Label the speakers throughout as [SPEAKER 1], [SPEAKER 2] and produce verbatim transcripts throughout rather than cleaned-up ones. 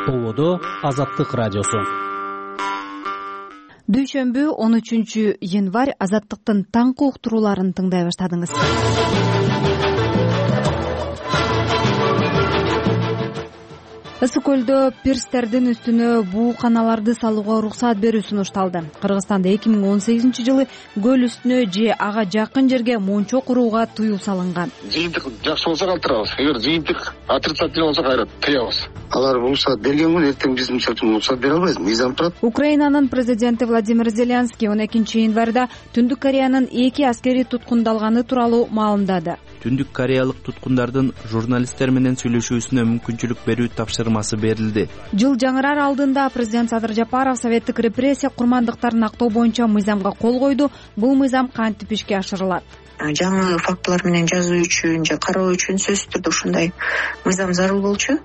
[SPEAKER 1] Ободо Азаттык радиосу.
[SPEAKER 2] Дүйшөмбү он үчүнчү январь Азаттыктын таңкы уктурууларын тыңдай баштадыңыз. Ысык көлдө пирстердин үстүнө буу каналарды салууга уруксат берүү сунушталды. Кыргызстанда эки миң он сегизинчи жылы көл үстүнө же ага жакын жерге мончо курууга тыюу салынган.
[SPEAKER 3] Жыйынтык жакшы болсо калтырабыз, эгер жыйынтык отрицательный болсо кайра тыябыз. Алар уруксат берген күнү эртең биз мисалы үчүн уруксат бере албайбыз, мыйзам турат.
[SPEAKER 2] Украинанын президенти Владимир Зеленский он экинчи январда Түндүк Кореянын эки аскери туткундалганы тууралуу маалымдады.
[SPEAKER 4] Түндүк кореялык туткундардын журналисттер менен сүйлөшүүсүнө мүмкүнчүлүк берүү тапшырмасы берилди.
[SPEAKER 2] Жыл жаңырар алдында президент Садыр Жапаров советтик репрессия курмандыктарын актоо боюнча мыйзамга кол койду. Бул мыйзам кантип ишке ашырылат?
[SPEAKER 5] Жаңы фактылар менен жазуу үчүн же кароо үчүн сөзсүз түрдө ушундай мыйзам зарыл болчу.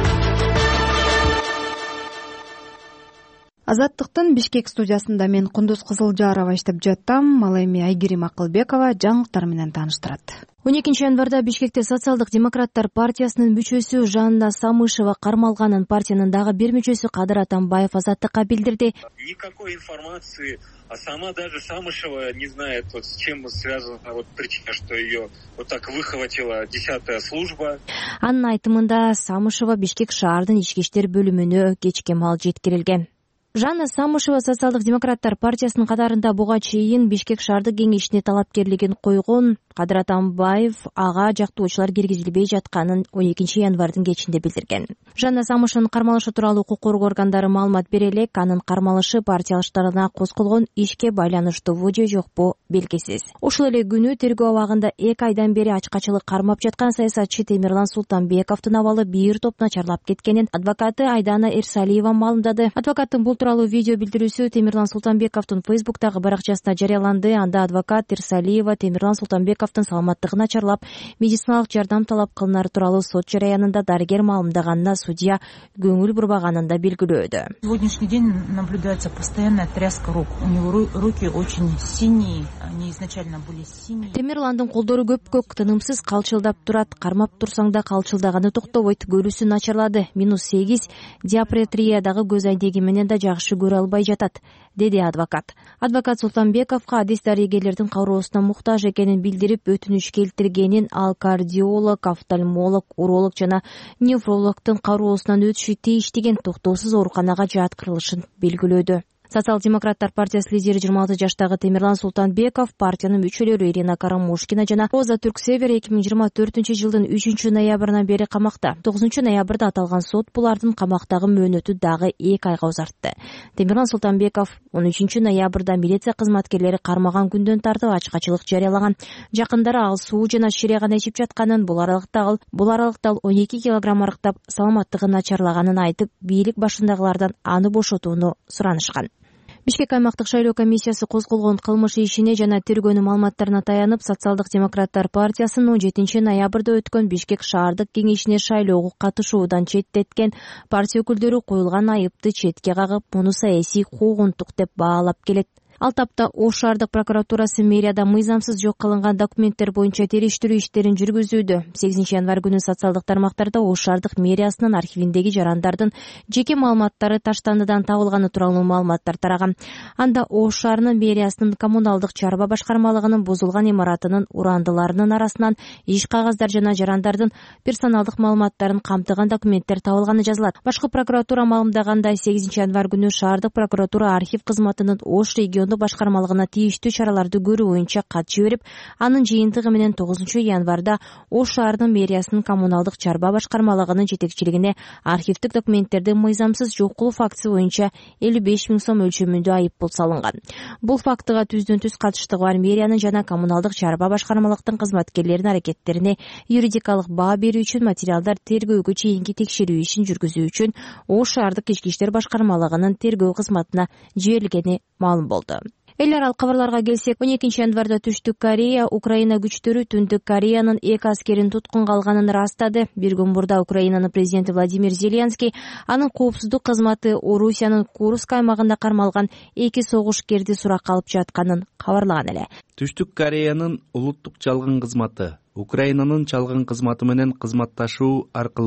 [SPEAKER 2] Азаттыктын Бишкек студиясында мен Кундуз Кызылжарова иштеп жаттым. Ал эми Айгерим Акылбекова жаңылыктар менен тааныштырат.
[SPEAKER 6] он экинчи январда Бишкекте социалдык демократтар партиясынын мүчөсү Жанна Самышева кармалганын партиянын дагы бир мүчөсү Кадыр Атамбаев Азаттыкка билдирди.
[SPEAKER 7] Никакой информации, а сама даже Самышева не знает, вот с чем связана вот причина, что ее вот так выхватила десятая служба.
[SPEAKER 6] Анын айтымында Самышева Бишкек шаардын ички иштер бөлүмүнө кечке маал жеткирилген. Жанна Самышева социалдык демократтар партиясынын катарында буга чейин Бишкек шаардык кеңешине талапкерлигин койгон. Кадыр Атамбаев ага жактоочулар киргизилбей жатканын он экинчи январдын кечинде билдирген. Жанна Самышеванын кармалышы тууралуу укук коргоо органдары маалымат бере элек, анын кармалышы партиялаштарына козголгон ишке байланыштуубу же жокпу белгисиз. Ушул эле күнү тергөө абагында эки айдан бери ачкачылык кармап жаткан саясатчы Темирлан Султанбековдун абалы бир топ начарлап кеткенин адвокаты Айдана Эрсалиева маалымдады. Адвокаттын бул тууралуу видео билдирүүсү Темирлан Султанбековдун Фейсбуктагы баракчасына жарыяланды. Анда адвокат Эрсалиева Темирлан Султанбеков саламаттыгын начарлап, медициналык жардам талап кылынары тууралуу сот жараянында дарыгер маалымдаганына судья көңүл бурбаганын да белгилөөдө.
[SPEAKER 8] Сегодняшний день наблюдается постоянная тряска рук. У него руки очень синие, они изначально были синие.
[SPEAKER 6] Темирландын колдору көпкөк, тынымсыз калчылдап турат. Кармап турсаң да калчылдаганы токтобойт. Көрүүсү начарлады. минус сегиз диапретриядагы көз айнеги менен да жакшы көрө албай жатат, деди адвокат. Адвокат Султанбековго адис дарыгерлердин кабылуусуна муктаж экенин билдирип, өтүнүч келтиргенин, ал кардиолог, офтальмолог, уролог жана нефрологдун кароосунан өтүшү тийиштигин, токтоосуз ооруканага жаткырылышын белгилөөдө. Социал-демократтар партиясы лидери жыйырма алты жаштагы Темирлан Султанбеков, партиянын мүчөлөрү Ирина Карамушкина жана Роза Түрксевер эки миң жыйырма төртүнчү жылдын үчүнчү ноябрынан бери камакта. тогузунчу ноябрда аталган сот булардын камактагы мөөнөтү дагы эки айга узартты. Темирлан Султанбеков он үчүнчү ноябрда милиция кызматкерлери кармаган күндөн тартып ачкачылык жарыялаган. Жакындары ал суу жана шире гана ичип жатканын, бул аралыкта ал бул аралыкта ал он эки килограмм арыктап, саламаттыгын начарлаганын айтып, бийлик башындагылардан аны бошотууну суранышкан. Бишкек аймактык шайлоо комиссиясы козголгон кылмыш ишине жана тергөөнүн маалыматтарына таянып, социалдык демократтар партиясынын он жетинчи ноябрда өткөн Бишкек шаардык кеңешине шайлоого катышуудан четтеткен партия өкүлдөрү коюлган айыпты четке кагып, муну саясий куугунтук деп баалап келет. Ал тапта Ош шаардык прокуратурасы мэрияда мыйзамсыз жок кылынган документтер боюнча териштирүү иштерин жүргүзүүдө. сегизинчи январь күнү социалдык тармактарда Ош шаардык мэриясынын архивиндеги жарандардын жеке маалыматтары таштандыдан табылганы тууралуу маалыматтар тараган. Анда Ош шаарынын мэриясынын коммуналдык чарба башкармалыгынын бузулган имаратынын урандыларынын арасынан иш кагаздар жана жарандардын персоналдык маалыматтарын камтыган документтер табылганы жазылат. Башкы прокуратура маалымдагандай, сегизинчи январь күнү шаардык прокуратура архив кызматынын Ош регион башкармалыгына тийиштүү чараларды көрүү боюнча кат жиберип, анын жыйынтыгы менен тогузунчу январда Ош шаарынын мэриясынын коммуналдык чарба башкармалыгынын жетекчилигине архивдик документтерди мыйзамсыз жок кылуу фактысы боюнча элүү беш миң сом өлчөмүндө айыппул салынган. Бул фактыга түздөн түз катыштыгы бар мэриянын жана коммуналдык чарба башкармалыктын кызматкерлеринин аракеттерине юридикалык баа берүү үчүн материалдар тергөөгө чейинки текшерүү ишин жүргүзүү үчүн Ош шаардык ички иштер башкармалыгынын тергөө кызматына жиберилгени маалым болду. Эл аралык кабарларга келсек, он экинчи январда Түштүк Корея Украина күчтөрү Түндүк Кореянын эки аскерин туткунга алганын ырастады. Бир күн мурда Украинанын президенти Владимир Зеленский анын коопсуздук кызматы Орусиянын Курск аймагында кармалган эки согушкерди суракка алып жатканын кабарлаган эле.
[SPEAKER 4] Түштүк Кореянын улуттук чалгын кызматы Украинанын чалгын кызматы менен кызматташуу аркылуу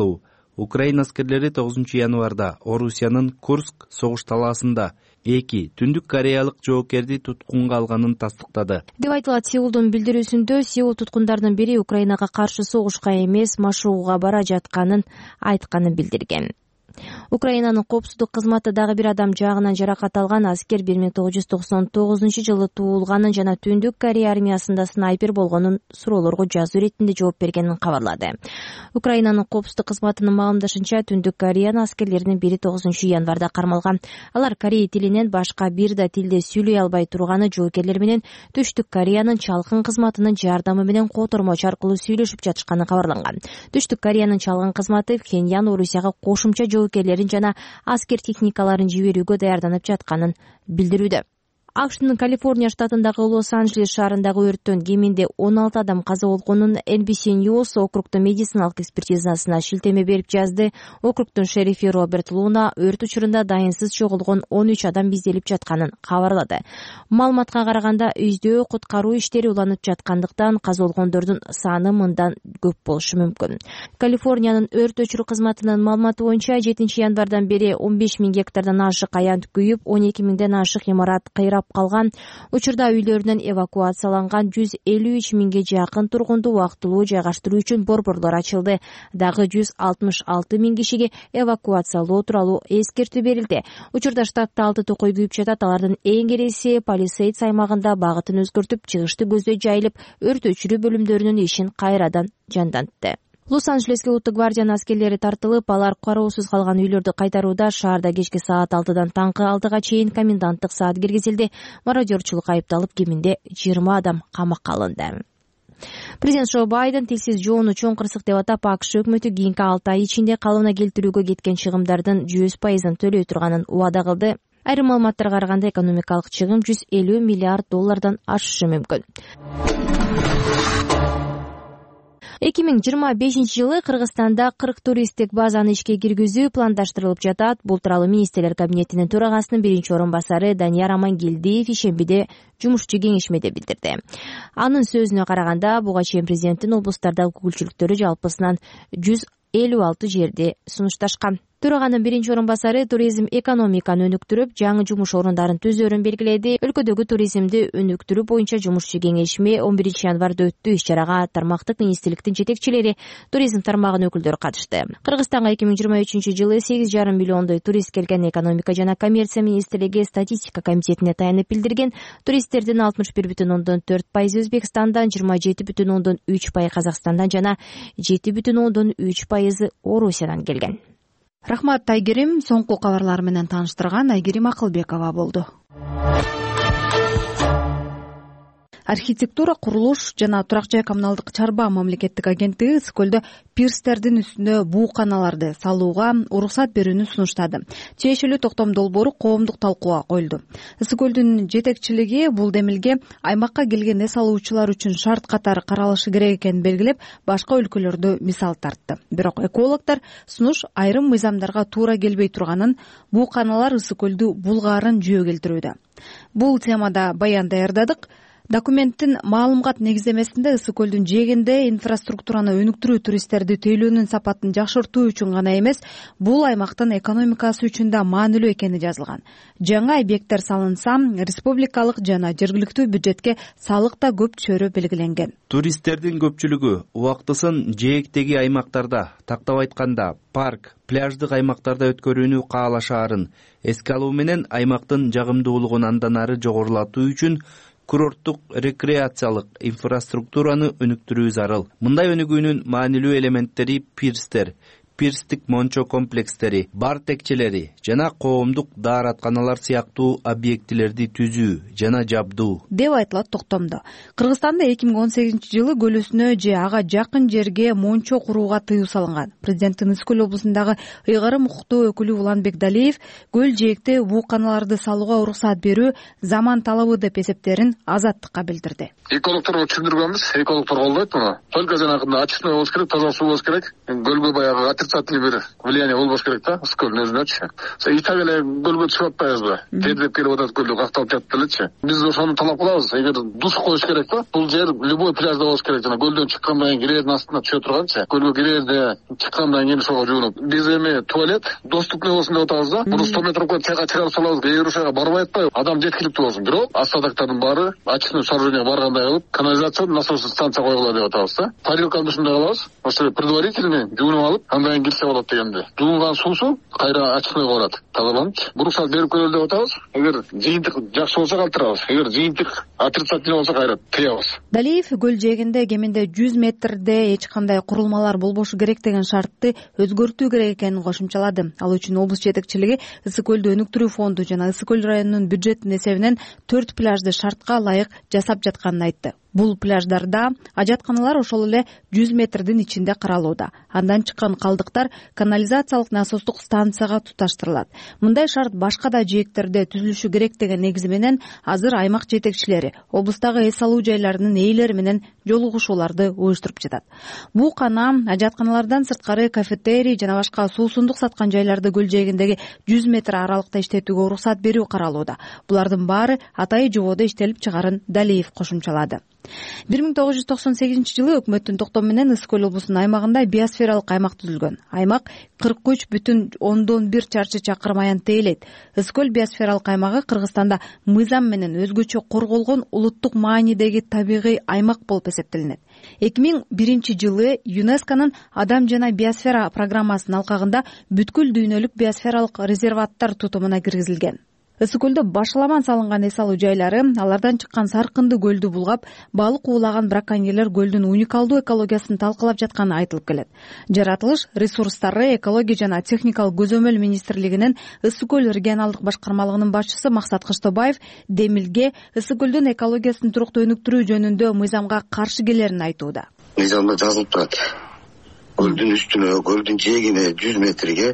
[SPEAKER 4] Украина аскерлери тогузунчу январда Орусиянын Курск согуш талаасында эки Түндүк Кореялык жоокерди туткунга алганын тастыктады
[SPEAKER 6] деп айтылат Сеулдун билдирүүсүндө. Сеул туткундардын бири Украинага каршы согушка эмес, машыгууга бара жатканын айтканын билдирген. Украинанын коопсуздук кызматы дагы бир адам жаагынан жаракат алган аскер бир миң тогуз жүз токсон тогузунчу жылы туулганын жана Түндүк Корея армиясында снайпер болгонун суроолорго жазуу иретинде жооп бергенин кабарлады. Украинанын коопсуздук кызматынын маалымдашынча, Түндүк Кореянын аскерлеринин бири тогузунчу январда кармалган. Алар корей тилинен башка бир да тилде сүйлөй албай турганы жоокерлер менен Түштүк Кореянын чалгын кызматынын жардамы менен котормочу аркылуу сүйлөшүп жатышканы кабарланган. Түштүк Кореянын чалгын кызматы Пхеньян Орусияга кошумча жоокерлерин жана аскер техникаларын жиберүүгө даярданып жатканын билдирүүдө. АКШнын Калифорния штатындагы Лос-Анджелес шаарындагы өрттөн кеминде он алты адам каза болгонун Эн Би Си News округдун медициналык экспертизасына шилтеме берип жазды. Округдун шерифи Роберт Луна өрт учурунда дайынсыз чогулгон он үч адам изделип жатканын кабарлады. Маалыматка караганда, өздөө куткаруу иштери уланып жаткандыктан каза болгондордун саны мындан көп болушу мүмкүн. Калифорниянын өрт өчүрүү кызматынын маалыматы боюнча, жетинчи январдан бери он беш миң гектардан ашык аянт күйүп, он эки миңден ашык имарат кыйрап калган. Учурда үйлөрүнөн эвакуацияланган жүз элүү үч миңге жакын тургунду убактылуу жайгаштыруу үчүн борборлор ачылды. Дагы жүз алтымыш алты миң кишиге эвакуациялоо тууралуу эскертүү берилди. Учурда штатта алты токой күйүп жатат. Алардын эң кереси Палисейдс аймагында багытын өзгөртүп, чыгышты көздөй жайылып, өрт өчүрүү бөлүмдөрүнүн ишин кайрадан жандантты. Лос-Анджелеске улуттук гвардиянын аскерлери тартылып, алар кароосуз калган үйлөрдү кайтарууда шаарда кечки саат алтыдан таңкы алтыга чейин коменданттык саат киргизилди. Мародерчулукка айыпталып, кеминде жыйырма адам камакка алынды. Президент Джо Байден тилсиз жоону чоң кырсык деп атап, АКШ өкмөтү кийинки алты ай ичинде калыбына келтирүүгө кеткен чыгымдардын жүз пайызын төлөй турганын убада кылды. Айрым маалыматтарга караганда, экономикалык чыгым жүз элүү миллиард доллардан ашышы мүмкүн. эки миң жыйырма бешинчи жылы Кыргызстанда кырк туристтик базаны ишке киргизүү пландаштырылып жатат. Бул тууралуу министрлер кабинетинин төрагасынын биринчи орун басары Данияр Амангелдиев ишембиде жумушчу кеңешмеде билдирди. Анын сөзүнө караганда, буга чейин президенттин облустардагы өкүлчүлүктөрү жалпысынан жүз элүү алты жерде сунушташкан. Төраганын биринчи орун басары туризм экономиканы өнүктүрүп, жаңы жумуш орундарын түзөөрүн белгиледи. Өлкөдөгү туризмди өнүктүрүү боюнча жумушчу кеңешме он биринчи январда өттү. Иш-чарага тармактык министрликтин жетекчилери, туризм тармагынын өкүлдөрү катышты. Кыргызстанга эки миң жыйырма үчүнчү жылы сегиз жарым миллиондой турист келген. Экономика жана коммерция министрлиги статистика комитетине таянып билдирген. Туристтердин алтымыш бир бүтүн ондон төрт пайызы Өзбекстандан, жыйырма жети бүтүн ондон үч пайызы Казакстандан жана жети бүтүн ондон үч пайызы Орусиядан келген.
[SPEAKER 2] Рахмат, Айгерим. Соңку кабарлар менен тааныштырган Айгерим Акылбекова болду. Архитектура, курулуш жана турак жай коммуналдык чарба мамлекеттик агенттиги ысык көлдө пирстердин үстүнө буу каналарды салууга уруксат берүүнү сунуштады. Тиешелүү токтом долбоору коомдук талкууга коюлду. Ысык көлдүн жетекчилиги бул демилге аймакка келген эс алуучулар үчүн шарт катары каралышы керек экенин белгилеп, башка өлкөлөрдү мисал тартты. Бирок экологдор сунуш айрым мыйзамдарга туура келбей турганын, буу каналар ысык көлдү булгаарын жөө келтирүүдө. Бул темада баян даярдадык. Документтин маалымат негиздемесинде ысык көлдүн жээгинде инфраструктураны өнүктүрүү туристтерди тейлөөнүн сапатын жакшыртуу үчүн гана эмес, бул аймактын экономикасы үчүн да маанилүү экени жазылган. Жаңа объекттер салынса, республикалык жана жергиликтүү бюджетке салык да көп түшөрү белгиленген.
[SPEAKER 4] Туристтердин көпчүлүгү убактысын жээктеги аймактарда, тактап айтканда парк, пляждык аймактарда өткөрүүнү каалашаарын эске алуу менен аймактын жагымдуулугун андан ары жогорулатуу үчүн курорттук рекреациялык инфраструктураны өнүктүрүү зарыл. Мындай өнүгүүнүн маанилүү элементтери пирстер, пирстик мончо комплекстери, бар текчелери жана коомдук дааратканалар сыяктуу объектилерди түзүү жана жабдуу
[SPEAKER 2] деп айтылат токтомдо. Кыргызстанда эки миң он сегизинчи жылы көл үстүнө же ага жакын жерге мончо курууга тыюу салынган. Президенттин Ысык көл облусундагы ыйгарым укуктуу өкүлү Уланбек Далиев көл жээкте буу каналарды салууга уруксат берүү заман талабы деп эсептерин Азаттыкка билдирди.
[SPEAKER 3] Экологторго түшүндүргөнбүз, экологтор колдойт муну. Только жанагындай ачык болуш керек, таза суу болуш керек. Көлгө баягы отрицательный бир влияние болбош керек да ысык көлдүн өзүнөчү. И так эле көлгө түшүп атпайбызбы? Тердеп келип атат көлдө какталып жатып элечи. Биз ошону талап кылабыз. Эгер душ коюш керек да, бул жер любой пляжда болуш керек. Жана көлдөн чыккандан кийин кирээдин астына түшө турганчы. Көлгө кирээде чыккандан кийин ошого жуунуп. Биз эми туалет доступный болсун деп атабыз да. Муну сто метр кой чайга чыгарып салабыз. Эгер ошого барбай атпайбы, адам жеткиликтүү болсун. Бирок остатоктордун баары очистное сооружение баргандай кылып, канализация насос станция койгула деп атабыз да. Парилканы ушундай кылабыз. Ошо предварительный жуунуп алып, андан кийин кирсе болот дегенде. Жуунган суусу кайра очистныйга барат. Тазаланып, буруксат берип көрөлү деп атабыз. Эгер жыйынтык жакшы болсо калтырабыз. Эгер жыйынтык отрицательный болсо кайра тыябыз.
[SPEAKER 2] Далиев көл жээгинде кеминде жүз метрде эч кандай курулмалар болбошу керек деген шартты өзгөртүү керек экенин кошумчалады. Ал үчүн облус жетекчилиги Ысык көлдү өнүктүрүү фонду жана Ысык көл районунун бюджетинин эсебинен төрт пляжды шартка ылайык жасап жатканын айтты. Бул пляждарда ажатканалар ошол эле жүз метрдин ичинде каралууда. Андан чыккан калдыктар канализациялык насостук станцияга туташтырылат. Мындай шарт башка да жээктерде түзүлүшү керек деген негизи менен азыр аймак жетекчилери облустагы эс алуу жайларынын ээлери менен жолугушууларды уюштуруп жатат. Буу кана ажатканалардан сырткары кафетерий жана башка суусундук саткан жайларды көл жээгиндеги жүз метр аралыкта иштетүүгө уруксат берүү каралууда. Булардын баары атайы жободо иштелип чыгарын Далиев кошумчалады. бир миң тогуз жүз токсон сегизинчи жылы өкмөттүн токтому менен Ысык көл облусунун аймагында биосфералык аймак түзүлгөн. Аймак кырк үч бүтүн ондон бир чарчы чакырым аянтты ээлейт. Ысык көл биосфералык аймагы Кыргызстанда мыйзам менен өзгөчө корголгон улуттук маанидеги табигый аймак болуп эсептелинет. эки миң биринчи жылы ЮНЕСКОнун Адам жана биосфера программасынын алкагында бүткүл дүйнөлүк биосфералык резерваттар тутумуна киргизилген. Ысык көлдө башаламан салынган эс алуу жайлары, алардан чыккан саркынды көлдү булгап, балык уулаган браконьерлер көлдүн уникалдуу экологиясын талкалап жатканы айтылып келет. Жаратылыш ресурстары, экология жана техникалык көзөмөл министрлигинин Ысык көл регионалдык башкармалыгынын башчысы Максат Кыштобаев Демилге Ысык көлдүн экологиясын туруктуу өнүктүрүү жөнүндө мыйзамга каршы келерин айтууда.
[SPEAKER 3] Мыйзамда жазылып турат. Көлдүн үстүнө, көлдүн жээгине жүз метрге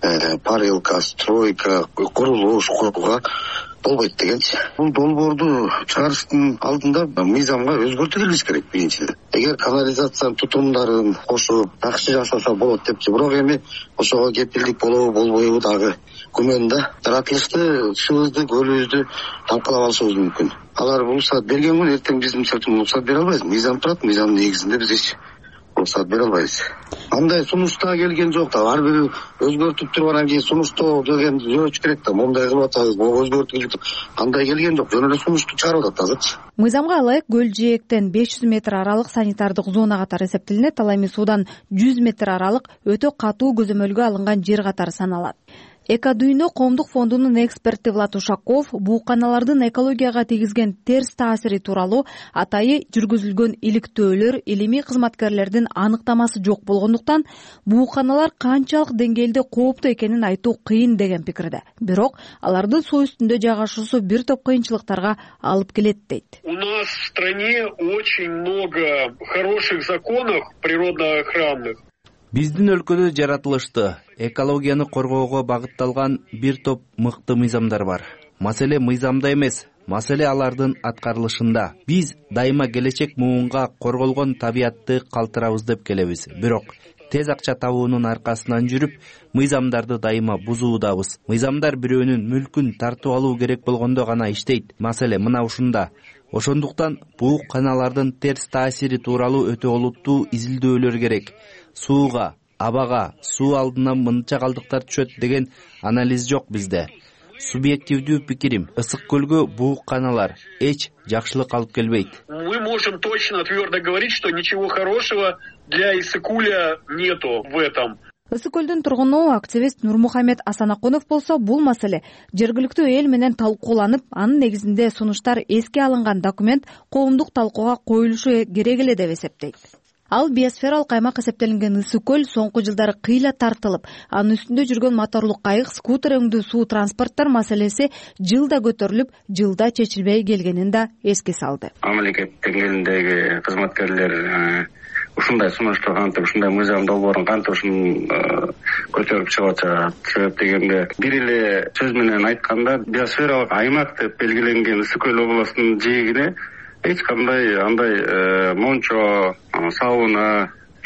[SPEAKER 3] парилка, стройка, курулуш курууга болбойт дегенчи. Бул долбоорду чыгарыштын алдында мыйзамга өзгөртүү киргизиш керек биринчиден. Эгер канализациянын тутумдарын кошуп жакшы жасаса болот депчи. Бирок эми ошого кепилдик болобу болбойбу дагы күмөн да. Жаратылышты, субузду, көлүбүздү талкалап алышыбыз мүмкүн. Алар уруксат берген күн эртең биз мисалы уруксат бере албайбыз. Мыйзам турат, мыйзамдын негизинде биз эч уруксат бере албайбыз. Андай сунушта келген жок да. Ар бири өзгөртүп туруп анан кийин сунуштоо деген жөнөтүш керек да. Мондай кылып атабыз, могу өзгөртүп кандай келген жок. Жөн эле сунушту чыгарып атат азырчы.
[SPEAKER 2] Мыйзамга ылайык көл жээктен беш жүз метр аралык санитардык зона катары эсептелинет. Ал эми суудан жүз метр аралык өтө катуу көзөмөлгө алынган жер катары саналат. Экодүйнө коомдук фондунун эксперти Влад Ушаков буу каналардын экологияга тийгизген терс таасири тууралуу атайы жүргүзүлгөн иликтөөлөр, илимий кызматкерлердин аныктамасы жок болгондуктан буу каналар канчалык деңгээлде кооптуу экенин айтуу кыйын деген пикирде. Бирок алардын суу үстүндө жайгашуусу бир топ кыйынчылыктарга алып келет дейт.
[SPEAKER 7] У нас в стране очень много хороших законов природоохранных.
[SPEAKER 4] Биздин өлкөдө жаратылышты, экологияны коргоого багытталган бир топ мыкты мыйзамдар бар. Маселе мыйзамда эмес, маселе алардын аткарылышында. Биз дайыма келечек муунга корголгон табиятты калтырабыз деп келебиз. Бирок тез акча табуунун аркасынан жүрүп, мыйзамдарды дайыма бузуудабыз. Мыйзамдар бирөөнүн мүлкүн тартып алуу керек болгондо гана иштейт. Маселе мына ушунда. Ошондуктан буу каналардын терс таасири тууралуу өтө олуттуу изилдөөлөр керек. Сууга, абага, суу алдынан мынча калдыктар түшөт деген анализ жок бизде. Субъективдүү пикирим, Ысык көлгө буу каналар эч жакшылык алып келбейт.
[SPEAKER 7] Мы можем точно твердо говорить, что ничего хорошего для Ысыккуля нету в этом.
[SPEAKER 2] Ысык көлдүн тургуну активист Нурмухамед Асанакунов болсо бул маселе жергиликтүү эл менен талкууланып, анын негизинде сунуштар эске алынган документ коомдук талкууга коюлушу керек эле деп эсептейт. Ал биосфералык аймак эсептелинген Ысык көл соңку жылдары кыйла тартылып, анын үстүндө жүргөн моторлуу кайык, скутер өңдүү суу транспорттор маселеси жылда көтөрүлүп, жылда чечилбей келгенин да эске салды.
[SPEAKER 3] Мамлекет деңгээлиндеги кызматкерлер ушундай сунушту кантип, ушундай мыйзам долбоорун кантип ушун көтөрүп чыгып атышат. Себеп дегенде бир эле сөз менен айтканда, биосфералык аймак деп белгиленген Ысык көл областынын жээгине эч кандай андай мончо, сауна,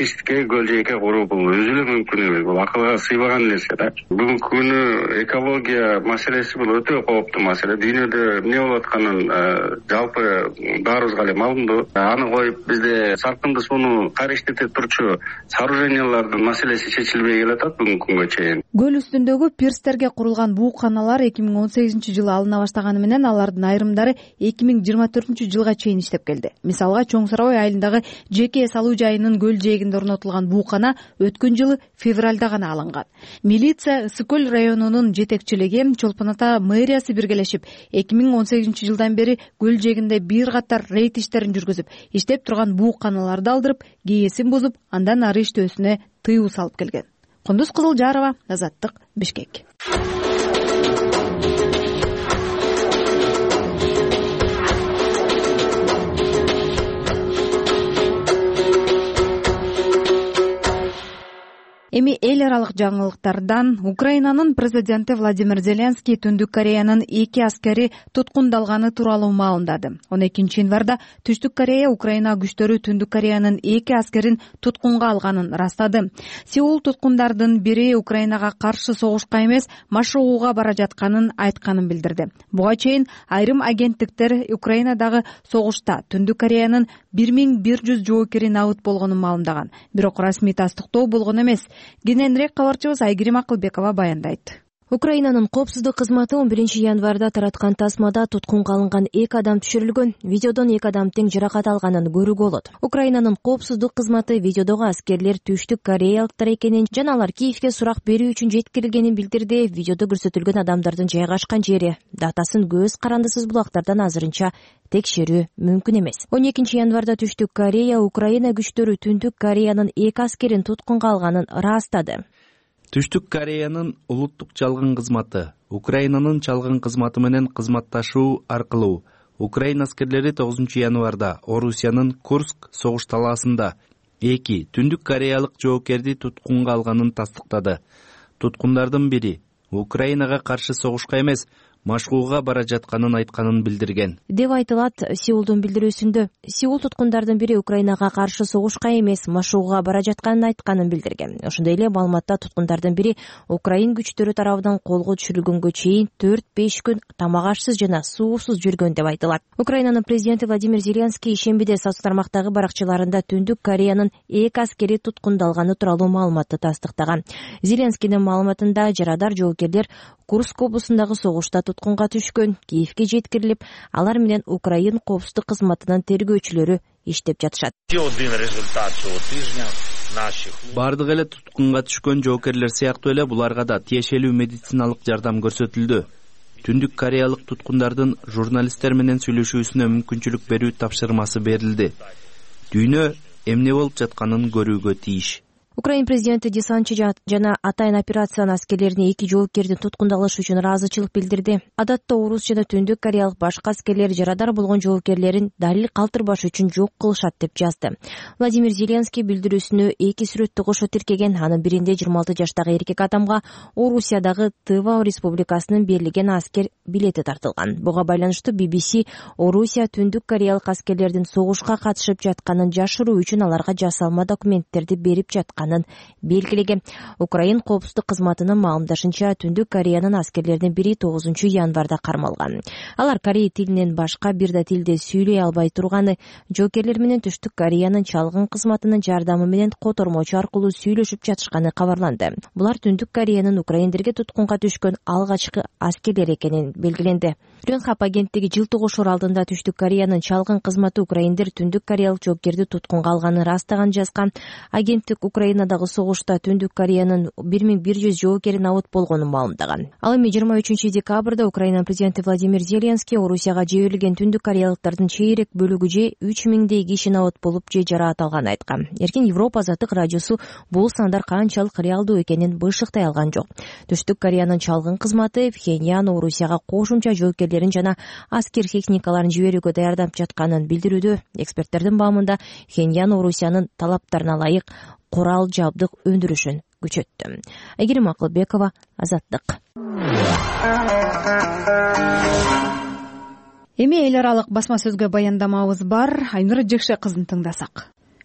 [SPEAKER 9] тиштикке көл жээкке куруу бул өзү эле мүмкүн эмес, бул акылга сыйбаган нерсе да. Бүгүнкү күнү экология маселеси бул өтө кооптуу маселе. Дүйнөдө эмне болуп атканын жалпы баарыбызга эле маалымдуу. Аны коюп бизде салкынды сууну кариштетип турчу сооружениялардын маселеси чечилбей келатат бүгүнкү күнгө чейин.
[SPEAKER 2] Көл үстүндөгү пирстерге курулган бууканалар эки миң он сегизинчи жылы алына баштаганы менен алардын айрымдары эки миң жыйырма төртүнчү жылга чейин иштеп келди. Мисалга Чоң Сарабай айылындагы жеке салуу жайынын көл жээгинде орнотулган буукана өткөн жылы февралда гана алынган. Милиция, Ысык көл районунун жетекчилиги, Чолпон Ата мэриясы биргелешип эки миң он сегизинчи жылдан бери көл жээгинде бир катар рейд иштерин жүргүзүп, иштеп турган бууканаларды алдырып, кээсин бузуп, андан ары иштөөсүнө тыюу салып келген. Кундуз Кызылжарова, Азаттык, Бишкек. Эми эл аралык жаңылыктардан Украинанын президенти Владимир Зеленский Түндүк Кореянын эки аскери туткундалганы тууралуу маалымдады. он экинчи январда Түштүк Корея Украина күчтөрү Түндүк Кореянын эки аскерин туткунга алганын ырастады. Сеул туткундардын бири Украинага каршы согушка эмес, машыгууга бара жатканын айтканын билдирди. Буга чейин айрым агенттиктер Украинадагы согушта Түндүк Кореянын бир миң бир жүз жоокери набыт болгонун маалымдаган. Бирок расмий тастыктоо болгон эмес. Кененирээк кабарчыбыз Айгерим Акылбекова баяндайт.
[SPEAKER 6] Украинанын коопсуздук кызматы он биринчи январда тараткан тасмада туткунга алынган эки адам түшүрүлгөн. Видеодон эки адам тең жаракат алганын көрүүгө болот. Украинанын коопсуздук кызматы видеодогу аскерлер Түштүк Кореялыктар экенин жана алар Киевге сурак берүү үчүн жеткирилгенин билдирди. Видеодо көрсөтүлгөн адамдардын жайгашкан жери, датасын көз карандысыз булактардан азырынча текшерүү мүмкүн эмес. он экинчи январда Түштүк Корея Украина күчтөрү Түндүк Кореянын эки аскерин туткунга алганын ырастады.
[SPEAKER 4] Түштүк Кореянын улуттук чалгын кызматы Украинанын чалгын кызматы менен кызматташуу аркылуу Украина аскерлери тогузунчу январда Орусиянын Курск согуш талаасында эки Түндүк Кореялык жоокерди туткунга алганын тастыктады. Туткундардын бири Украинага каршы согушка эмес, машыгууга бара жатканын айтканын билдирген
[SPEAKER 6] деп айтылат Сеулдун билдирүүсүндө. Сеул туткундардын бири Украинага каршы согушка эмес, машыгууга бара жатканын айтканын билдирген. Ошондой эле маалыматта туткундардын бири Украин күчтөрү тарабынан колго түшүрүлгөнгө чейин төрт беш күн тамак ашсыз жана суусуз жүргөн деп айтылат. Украинанын президенти Владимир Зеленский ишембиде социалдык тармактагы баракчаларында Түндүк Кореянын эки аскери туткундалганы тууралуу маалыматты тастыктаган. Зеленскийдин маалыматында жарадар жоокерлер Курск облусундагы согушта туткунга түшкөн, Киевге жеткирилип, алар менен Украин коопсуздук кызматынын тергөөчүлөрү иштеп жатышат.
[SPEAKER 4] Бардык эле туткунга түшкөн жоокерлер сыяктуу эле буларга да тиешелүү медициналык жардам көрсөтүлдү. Түндүк Кореялык туткундардын журналисттер менен сүйлөшүүсүнө мүмкүнчүлүк берүү тапшырмасы берилди. Дүйнө эмне болуп жатканын көрүүгө тийиш.
[SPEAKER 6] Украин президенти десантчы жана атайын операциянын аскерлерине эки жоокердин туткундалышы үчүн ыраазычылык билдирди. Адатта Орус жана Түндүк Кореялык башка аскерлер жарадар болгон жоокерлерин далил калтырбаш үчүн жок кылышат деп жазды. Владимир Зеленский билдирүүсүнө эки сүрөттү кошо тиркеген. Анын биринде жыйырма алты жаштагы эркек адамга Орусиядагы Тыва республикасынын берилген аскер билети тартылган. Буга байланыштуу би би си Орусия Түндүк Кореялык аскерлердин согушка катышып жатканын жашыруу үчүн аларга жасалма документтерди берип жаткан белгилеген. Украин коопсуздук кызматынын маалымдашынча Түндүк Кореянын аскерлеринин бири тогузунчу январда кармалган. Алар корей тилинен башка бир да тилде сүйлөй албай турганы, жоокерлер менен Түштүк Кореянын чалгын кызматынын жардамы менен котормочу аркылуу сүйлөшүп жатышканы кабарланды. Булар Түндүк Кореянын украиндерге туткунга түшкөн алгачкы аскерлер экенин белгиленди. Рёнхап агенттиги жылтыгушуур алдында Түштүк Кореянын чалгын кызматы украиндер Түндүк Кореялык жоокерди туткунга алганын ырастаган жазган. Агенттик Украинадагы согушта Түндүк Кореянын бир миң бир жүз жоокери набыт болгонун маалымдаган. Ал эми жыйырма үчүнчү декабрда Украина президенти Владимир Зеленский Орусияга жиберилген Түндүк Кореялыктардын чейрек бөлүгү же үч миңдей киши набыт болуп же жараат алганын айткан. Эркин Европа Азаттык радиосу бул сандар канчалык реалдуу экенин бышыктай алган жок. Түштүк Кореянын чалгын кызматы Пхеньян Орусияга кошумча жоокерлерин жана аскер техникаларын жиберүүгө даярдап жатканын билдирүүдө. Эксперттердин баамында Пхеньян Орусиянын талаптарына ылайык курал жабдык өндүрүшүн күчөттү. Айгерим Акылбекова, Азаттык.
[SPEAKER 2] Эми эл аралык басма сөзгө баяндамабыз бар. Айнура Жекше кызын тыңдасак.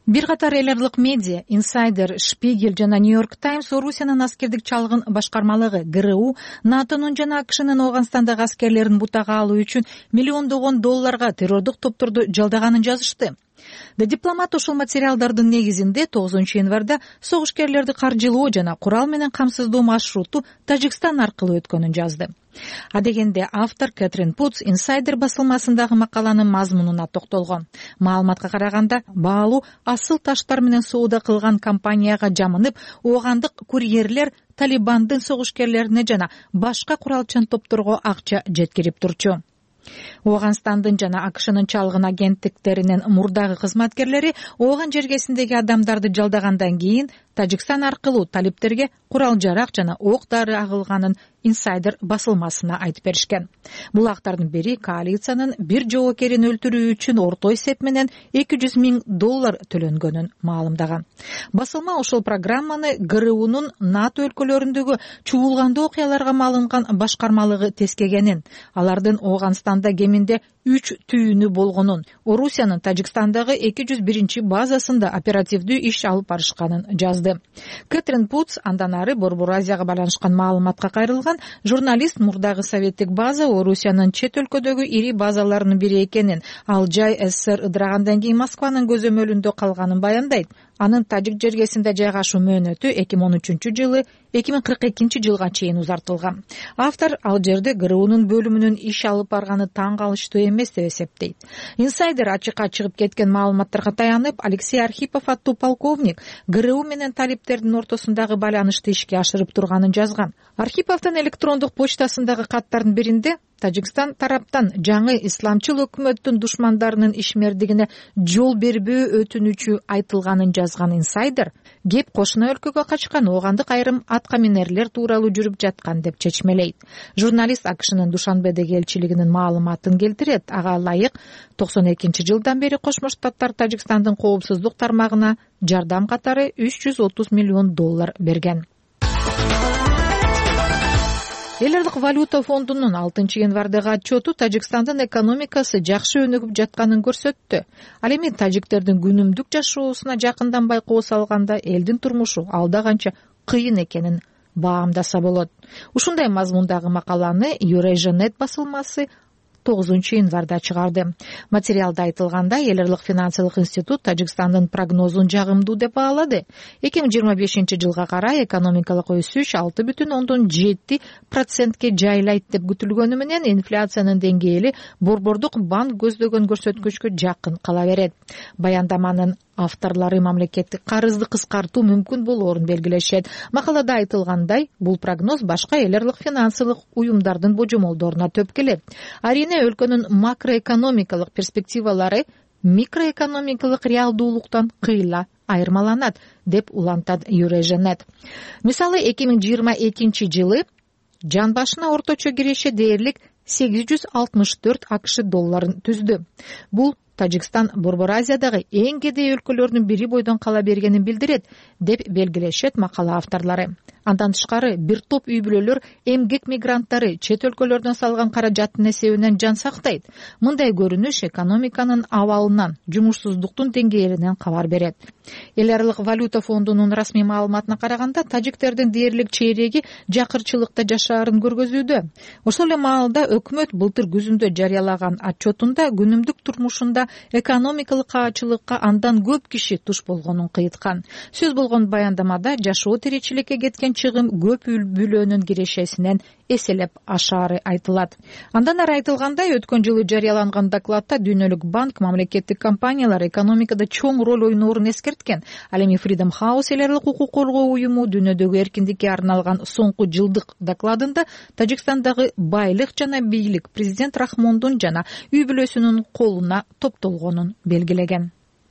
[SPEAKER 10] бир катар эл аралык медиа Insider, Шпигель жана New York Times Орусиянын аскердик чалгын башкармалыгы ГРУ НАТОнун жана АКШнын Ооганстандагы аскерлерин бутага алуу үчүн миллиондогон долларга террордук топторду жалдаганын жазышты. The Diplomat ушул материалдардын негизинде тогузунчу январда согушкерлерди каржылоо жана курал менен камсыздоо маршруту Тажикстан аркылуу өткөнүн жазды. Адегенде автор Кэтрин Путс Insider басылмасындагы макаланын мазмунуна токтолгон. Маалыматка караганда, баалуу асыл таштар менен соода кылган компанияга жамынып, оогандык курьерлер Талибандын согушкерлерине жана башка куралчан топторго акча жеткирип турчу. Ооганстандын жана АКШнын чалгын агенттиктеринин мурдагы кызматкерлери ооган жергесиндеги адамдарды жалдагандан кийин Тажикстан аркылуу талиптерге курал жарак жана ок дары агылганын Insider басылмасына айтып беришкен. Бул актардын бири коалициянын бир жоокерин өлтүрүү үчүн орто эсеп менен эки жүз миң доллар төлөнгөнүн маалымдаган. Басылма ошол программаны ГРУнун НАТО өлкөлөрүндөгү чуулгандуу окуяларга малынган башкармалыгы тескегенин, алардын Ооганстанда кеминде үч түйүнү болгонун, Орусиянын Тажикстандагы эки жүз биринчи базасында оперативдүү иш алып барышканын жазды. Кэтрин Путс андан ары Борбор Азияга байланышкан маалыматка кайрылган журналист мурдагы советтик база Орусиянын чет өлкөдөгү ири базаларынын бири экенин, ал жай СССР ыдырагандан кийин Москванын көзөмөлүндө калганын баяндайт. Анын Тажик жергесинде жайгашуу мөөнөтү эки миң он үчүнчү жылы эки миң кырк экинчи жылга чейин узартылган. Автор ал жерде ГРУнун бөлүмүнүн иш алып барганы таң калыштуу эмес деп эсептейт. Insider ачыкка чыгып кеткен маалыматтарга таянып, Алексей Архипов аттуу полковник ГРУ менен талиптердин ортосундагы байланышты ишке ашырып турганын жазган. Архиповдун электрондук почтасындагы каттардын биринде Тажикстан тараптан жаңы исламчыл өкмөттүн душмандарынын ишмердигине жол бербөө өтүнүчү айтылганын жазган Insider кеп кошуна өлкөгө качкан оогандык айрым аткаминерлер тууралуу жүрүп жаткан деп чечмелейт. Журналист АКШнын Душанбедеги элчилигинин маалыматын келтирет. Ага ылайык токсон экинчи жылдан бери Кошмо Штаттар Тажикстандын коопсуздук тармагына жардам катары үч жүз отуз миллион доллар берген. Эл аралык валюта фондунун алтынчы январдагы отчету Тажикстандын экономикасы жакшы өнүгүп жатканын көрсөттү. Ал эми тажиктердин күнүмдүк жашоосуна жакындан байкоо салганда элдин турмушу алда канча кыйын экенин баамдаса болот. Ушундай мазмундагы макаланы Eurasianet басылмасы тогузунчу январда чыгарды. Материалда айтылгандай, эл аралык финансылык институт Тажикстандын прогнозун жагымдуу деп баалады. эки миң жыйырма бешинчи жылга карай экономикалык өсүш алты бүтүн ондон жети процентке жайлайт деп күтүлгөнү менен инфляциянын деңгээли Борбордук банк көздөгөн көрсөткүчкө жакын кала берет. Баяндаманын авторлору мамлекеттик карызды кыскартуу мүмкүн болоорун белгилешет. Макалада айтылгандай, бул прогноз башка эл аралык финансылык уюмдардын божомолдоруна төп келет. Арине өлкөнүн макроэкономикалык перспективалары микроэкономикалык реалдуулуктан кыйла айырмаланат деп улантат Eurasianet. Мисалы, эки миң жыйырма экинчи жылы жан башына орточо киреше дээрлик сегиз жүз алтымыш төрт АКШ долларын түздү. Бул Тажикстан Борбор Азиядагы эң кедей өлкөлөрдүн бири бойдон кала бергенин билдирет деп белгилешет макала авторлору. Андан тышкары бир топ үй бүлөлөр эмгек мигранттары чет өлкөлөрдөн салган каражаттын эсебинен жан сактайт. Мындай көрүнүш экономиканын абалынан, жумушсуздуктун деңгээлинен кабар берет. Эл аралык валюта фондунун расмий маалыматына караганда, тажиктердин дээрлик чейреги жакырчылыкта жашаарын көргөзүүдө. Ошол эле маалда өкмөт былтыр күзүндө жарыялаган отчетунда күнүмдүк турмушунда экономикалык каачылыкка андан көп киши туш болгонун кыйткан. Сөз болгон баяндамада жашоо тиричиликке кеткен чыгым көп үй бүлөнүн кирешесинен эселеп ашаары айтылат. Андан ары айтылгандай, өткөн жылы жарыяланган докладта Дүйнөлүк банк мамлекеттик компаниялар экономикада чоң роль ойноорун эскерткен. Ал эми Freedom House эл аралык укук коргоо уюму дүйнөдөгү эркиндикке арналган соңку жылдык докладында Тажикстандагы байлык жана бийлик президент Рахмондун жана үй бүлөсүнүн колуна топтолгонун белгилеген.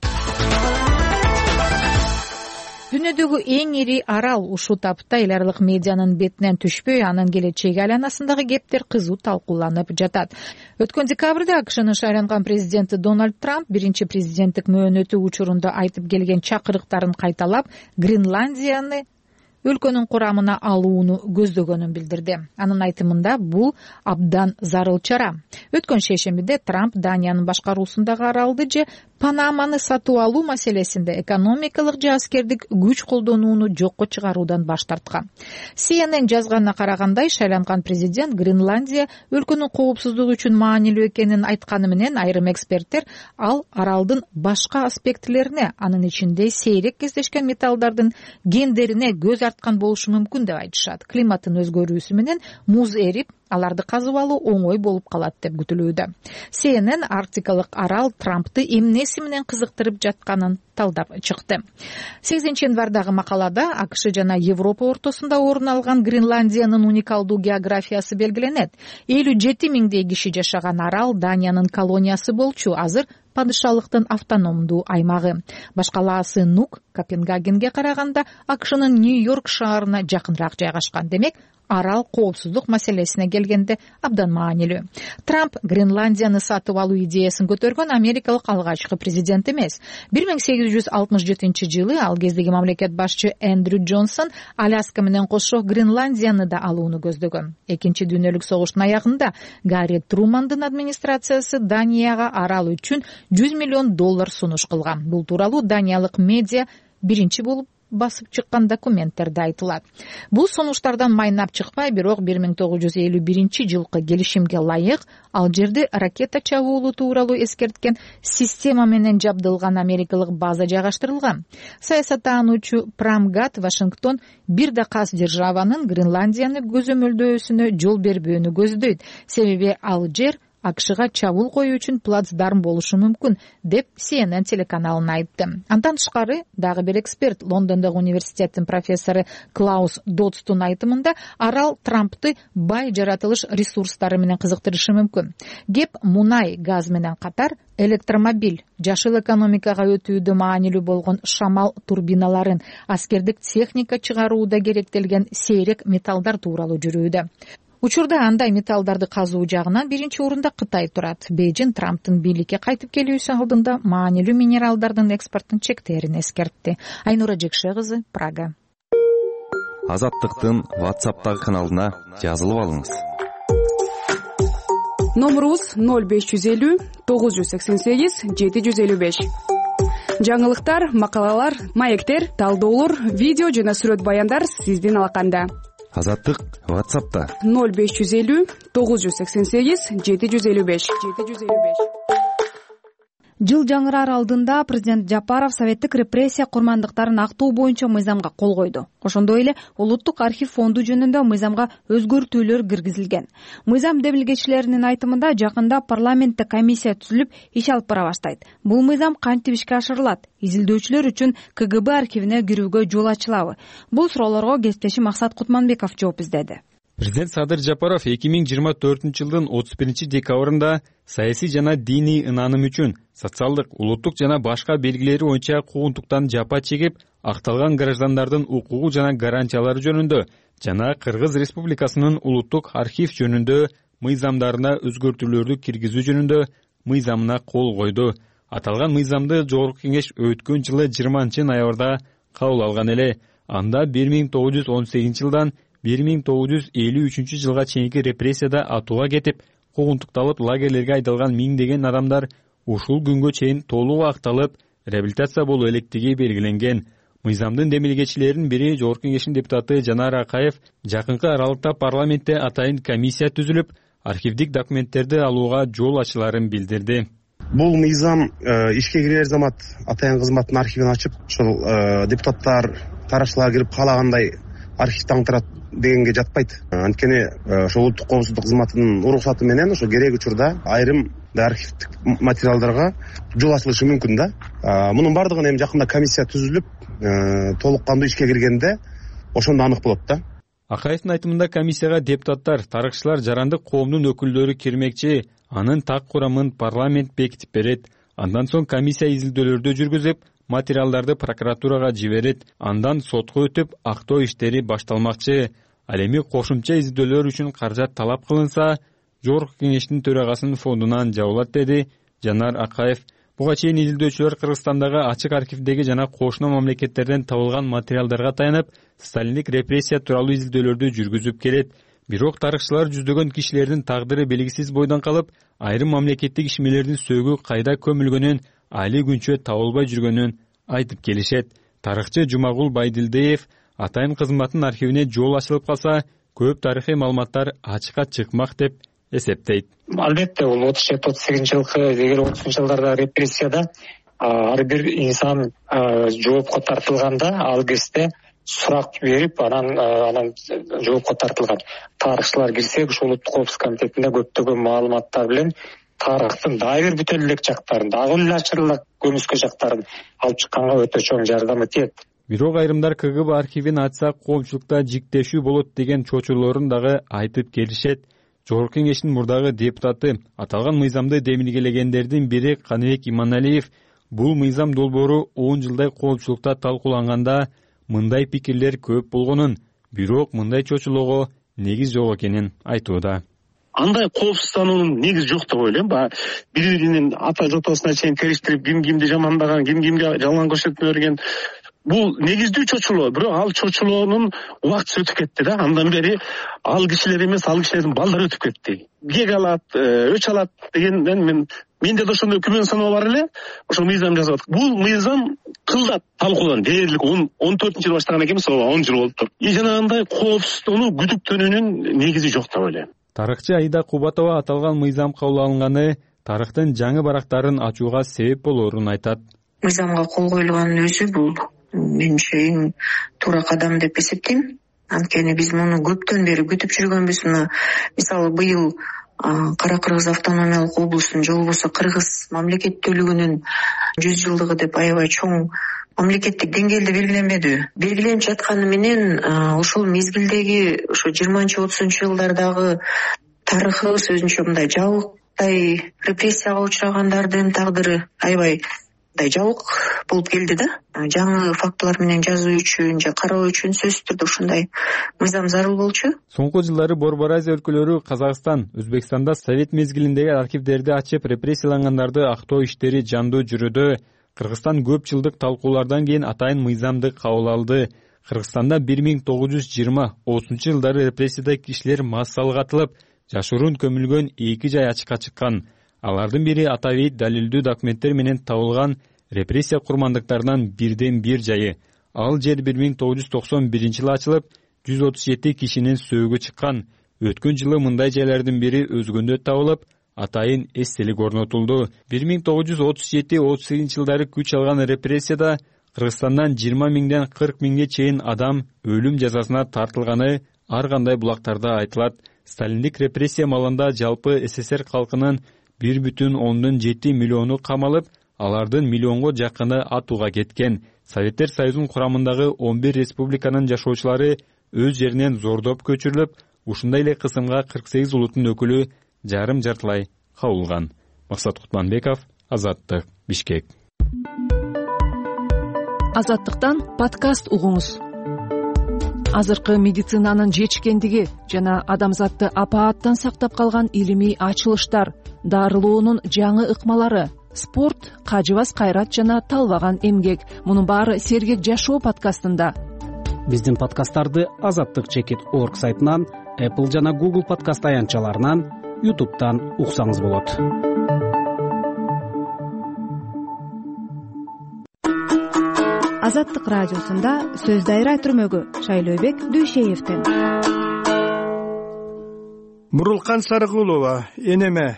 [SPEAKER 10] Дүйнөдөгү эң ири арал ушул тапта эл аралык медианын бетинен түшпөй, анын келечеги айланасындагы кептер кызуу талкууланып жатат. Өткөн декабрда АКШнын шайланган президенти Дональд Трамп биринчи президенттик мөөнөтү учурунда айтып келген чакырыктарын кайталап, Гренландияны өлкөнүн курамына алууну көздөгөнүн билдирди. Анын айтымында бул абдан зарыл чара. Өткөн шейшембиде Трамп Даниянын башкаруусундагы аралды же Панаманы сатып алуу маселесинде экономикалык же аскердик күч колдонууну жокко чыгаруудан баш тарткан. си эн эн жазганына караганда шайланган президент Гренландия өлкөнүн коопсуздугу үчүн маанилүү экенин айтканы менен айрым эксперттер ал аралдын башка аспектилерине, анын ичинде сейрек кездешкен металлдардын гендерине көз арткан болушу мүмкүн деп айтышат. Климаттын өзгөрүүсү менен муз эрип, аларды казып алуу оңой болуп калат деп күтүлүүдө. си эн эн арктикалык арал Трампты эмнеси менен кызыктырып жатканын талдап чыкты. сегизинчи январдагы макалада АКШ жана Европа ортосунда орун алган Гренландиянын уникалдуу географиясы белгиленет. элүү жети миңдей киши жашаган арал Даниянын колониясы болчу, азыр падышалыктын автономдуу аймагы. Башкалаасы Нук Копенгагенге караганда АКШнын Нью-Йорк шаарына жакыныраак жайгашкан. Демек, арал коопсуздук маселесине келгенде абдан маанилүү. Трамп Гренландияны сатып алуу идеясын көтөргөн америкалык алгачкы президент эмес. бир миң сегиз жүз алтымыш жетинчи жылы ал кездеги мамлекет башчы Эндрю Джонсон Аляска менен кошо Гренландияны да алууну көздөгөн. Экинчи дүйнөлүк согуштун аягында Гарри Трумандын администрациясы Данияга арал үчүн жүз миллион доллар сунуш кылган. Бул тууралуу даниялык медиа биринчи болуп басып чыккан документтерде айтылат. Бул сунуштардан майнап чыкпай, бирок бир миң тогуз жүз элүү биринчи жылкы келишимге ылайык ал жерде ракета чабуулу тууралуу эскерткен система менен жабдылган америкалык база жайгаштырылган. Саясаттануучу Прамгат Вашингтон бир да кас державанын Гренландияны көзөмөлдөөсүнө жол бербөөнү көздөйт, себеби ал жер АКШга чабуул коюу үчүн плацдарм болушу мүмкүн, деп си эн эн телеканалына айтты. Андан тышкары дагы бир эксперт, Лондондогу университеттин профессору Клаус Додстун айтымында, арал Трампты бай жаратылыш ресурстары менен кызыктырышы мүмкүн. Кеп мунай, газ менен катар электромобиль, жашыл экономикага өтүүдө маанилүү болгон шамал турбиналарын, аскердик техника чыгарууда керектелген сейрек металлдар тууралуу жүрүүдө. Учурда андай металлдарды казуу жагынан биринчи орунда Кытай турат. Бейжин Трамптын бийликке кайтып келүүсү алдында маанилүү минералдардын экспортун чектерин эскертти. Айнура Жекше кызы, Прага.
[SPEAKER 11] Азаттыктын WhatsApp'тагы каналына жазылып алыңыз.
[SPEAKER 12] Номерубуз ноль беш жүз элүү тогуз жүз сексен сегиз жети жүз элүү беш. Жаңылыктар, макалалар, маектер, талдоолор, видео жана сүрөт баяндар сиздин алаканда.
[SPEAKER 11] Азаттык WhatsApp'та
[SPEAKER 12] ноль беш жүз элүү тогуз жүз сексен сегиз жети жүз элүү беш.
[SPEAKER 2] Жыл жаңыраар алдында президент Жапаров советтик репрессия курмандыктарын актоо боюнча мыйзамга кол койду. Ошондой эле Улуттук архив фонду жөнүндө мыйзамга өзгөртүүлөр киргизилген. Мыйзам демилгечилеринин айтымында жакында парламентте комиссия түзүлүп иш алып бара баштайт. Бул мыйзам кантип ишке ашырылат? Изилдөөчүлөр үчүн ка гэ бэ архивине кирүүгө жол ачылабы? Бул суроолорго кесиптешим Максат Кутманбеков жооп издеди.
[SPEAKER 13] Президент Садыр Жапаров эки миң жыйырма төртүнчү жылдын отуз биринчи декабрында саясий жана диний ынааным үчүн социалдык, улуттук жана башка белгилери боюнча куугунтуктан жапа чегип, акталган граждандардын укугу жана гарантиялары жөнүндө жана Кыргыз Республикасынын улуттук архив жөнүндө мыйзамдарына өзгөртүүлөрдү киргизүү жөнүндө мыйзамына кол койду. Аталган мыйзамды Жогорку Кеңеш өткөн жылы жыйырманчы ноябрда кабыл алган эле. Анда бир миң тогуз жүз он сегизинчи жылдан бир миң тогуз жүз элүү үчүнчү жылга чейинки репрессияда атууга кетип, куугунтукталып лагерлерге айдалган миңдеген адамдар ушул күнгө чейин толук акталып, реабилитация болуу электиги белгиленген. Мыйзамдын демилгечилеринин бири Жогорку Кеңештин депутаты Жанар Акаев жакынкы аралыкта парламентте атайын комиссия түзүлүп, архивдик документтерди алууга жол ачыларын билдирди.
[SPEAKER 14] Бул мыйзам ишке кирер замат атайын кызматтын архивин ачып, ошол депутаттар, тарапчылар кирип каалагандай архив таңтырат дегенге жатпайт. Анткени ошо улуттук коопсуздук кызматынын уруксаты менен ошо керек учурда айрым архивдик материалдарга жол ачылышы мүмкүн да. Мунун бардыгын эми жакында комиссия түзүлүп, толук кандуу ишке киргенде ошондо анык болот да.
[SPEAKER 13] Акаевдин айтымында комиссияга депутаттар, тарыхчылар, жарандык коомдун өкүлдөрү кирмекчи, анын так курамын парламент бекитип берет. Андан соң комиссия изилдөөлөрдү жүргүзүп, материалдарды прокуратурага жиберет. Андан сотко өтүп, актоо иштери башталмакчы. Ал эми кошумча изилдөөлөр үчүн каражат талап кылынса, Жогорку Кеңештин төрагасынын фондунан жабылат, деди Жанар Акаев. Буга чейин изилдөөчүлөр Кыргызстандагы ачык архивдеги жана кошуна мамлекеттерден табылган материалдарга таянып, сталиндик репрессия тууралуу изилдөөлөрдү жүргүзүп келет. Бирок тарыхчылар жүздөгөн кишилердин тагдыры белгисиз бойдон калып, айрым мамлекеттик ишмерлердин сөөгү кайда көмүлгөнүн, али күнчө табылбай жүргөнүн айтып келишет. Тарыхчы Жумагул Байдилдиев атайын кызматтын архивине жол ачылып калса, көп тарыхый маалыматтар ачыкка чыкмак деп эсептейт.
[SPEAKER 15] Албетте, бул отуз жети отуз сегизинчи жылкы дегер отузунчу жылдарда репрессияда ар бир инсан жоопко тартылганда ал кезде сурак берип, анан анан жоопко тартылган. Тарыхчылар кирсек, ушул улуттук коопсуздук комитетинде көптөгөн маалыматтар менен тарыхтын дагы бир бүтө элек жактарын, дагы эле ачырылак көмүскө жактарын алып чыкканга өтө чоң жардамы тиет.
[SPEAKER 13] Бирок айрымдар КГБ архивин ачсак коомчулукта жиктешүү болот деген чочулоорун дагы айтып келишет. Жогорку кеңештин мурдагы депутаты, аталган мыйзамды демилгелегендердин бири Каныбек Иманалиев, бул мыйзам долбоору он жылдай коомчулукта талкууланганда мындай пикирлер көп болгонун, бирок мындай чочулоого негиз жок экенин айтууда.
[SPEAKER 16] Андай коопсуздануунун негизи жок деп ойлойм. Баягы бири-биринин ата жотосуна чейин териштирип, ким кимди жамандаган, ким кимге жалган көрсөтмө берген. Бул негиздүү чочулоо, бирок ал чочулоонун убактысы өтүп кетти да. Андан бери ал кишилер эмес, ал кишилердин балдары өтүп кетти. Кек алат, өч алат дегенден мен менде да ошондой күмөн саноо бар эле. Ошол мыйзам жазып атат. Бул мыйзам кылда талкуулан дээрлик он төртүнчү жылы баштаган экенбиз, он жыл болуптур. И жанагындай коопсуздууну күдүктөнүүнүн негизи жок деп ойлойм.
[SPEAKER 13] Тарыхчы Аида Кубатова аталган мыйзам кабыл алынганы тарыхтын жаңы барактарын ачууга себеп болоорун айтат.
[SPEAKER 5] Мыйзамга кол коюлганын өзү бул менимче эң туура кадам деп эсептейм. Анткени биз муну көптөн бери күтүп жүргөнбүз. Мына мисалы быйыл Кара Кыргыз автономиялык облусунун же болбосо Кыргыз мамлекеттүүлүгүнүн жүз жылдыгы деп аябай чоң мамлекеттик деңгээлде белгиленбедиби? Белгиленип жатканы менен ошол мезгилдеги ошо жыйырманчы отузунчу жылдардагы тарыхыбыз өзүнчө мындай жабыктай репрессияга учурагандардын тагдыры аябай мындай жабык болуп келди да. Жаңы фактылар менен жазуу үчүн же кароо үчүн сөзсүз түрдө ушундай мыйзам зарыл болчу.
[SPEAKER 13] Соңку жылдары Борбор Азия өлкөлөрү Казакстан, Өзбекстанда Совет мезгилиндеги архивдерди ачып репрессиялангандарды актоо иштери жандуу жүрүүдө. Кыргызстан көп жылдык талкуулардан кийин атайын мыйзамды кабыл алды. Кыргызстанда бир миң тогуз жүз жыйырма отузунчу жылдары репрессияда кишилер массалык атылып, жашыруун көмүлгөн эки жай ачыкка чыккан. Алардын бири атабейт далилдүү документтер менен табылган репрессия курмандыктарынан бирден бир жайы. Ал жер бир миң тогуз жүз токсон биринчи жылы ачылып, жүз отуз жети кишинин сөөгү чыккан. Өткөн жылы мындай жайлардын бири өзгөндө табылып, атайын эстелик орнотулду. бир миң тогуз жүз отуз жети отуз сегизинчи жылдары күч алган репрессияда Кыргызстандан жыйырма миңден кырк миңге чейин адам өлүм жазасына тартылганы ар кандай булактарда айтылат. Сталиндик репрессия маалында жалпы СССР калкынын бир бүтүн ондон жети миллиону камалып, алардын миллионго жакыны атууга кеткен. Советтер Союзунун курамындагы он бир республиканын жашоочулары өз жеринен зордоп көчүрүлүп, ушундай эле кысымга кырк сегиз улуттун өкүлү жарым жартылай кабылган. Максат Кутманбеков, Азаттык, Бишкек.
[SPEAKER 17] Азаттыктан подкаст угуңуз. Азыркы медицинанын жетишкендиги жана адамзатты апааттан сактап калган илимий ачылыштар, дарылоонун жаңы ыкмалары, спорт, кажыбас кайрат жана талбаган эмгек. Мунун баары Сергек жашоо подкастында.
[SPEAKER 1] Биздин подкасттарды азаттык чекит орг сайтынан, Apple жана Google подкаст аянтчаларынан, YouTube'дан уксаңыз болот.
[SPEAKER 2] Азаттык радиосунда сөз дайра түрмөгү Шайлообек Дүйшеевден.
[SPEAKER 18] Мурулкан Сарыгулова, энеме.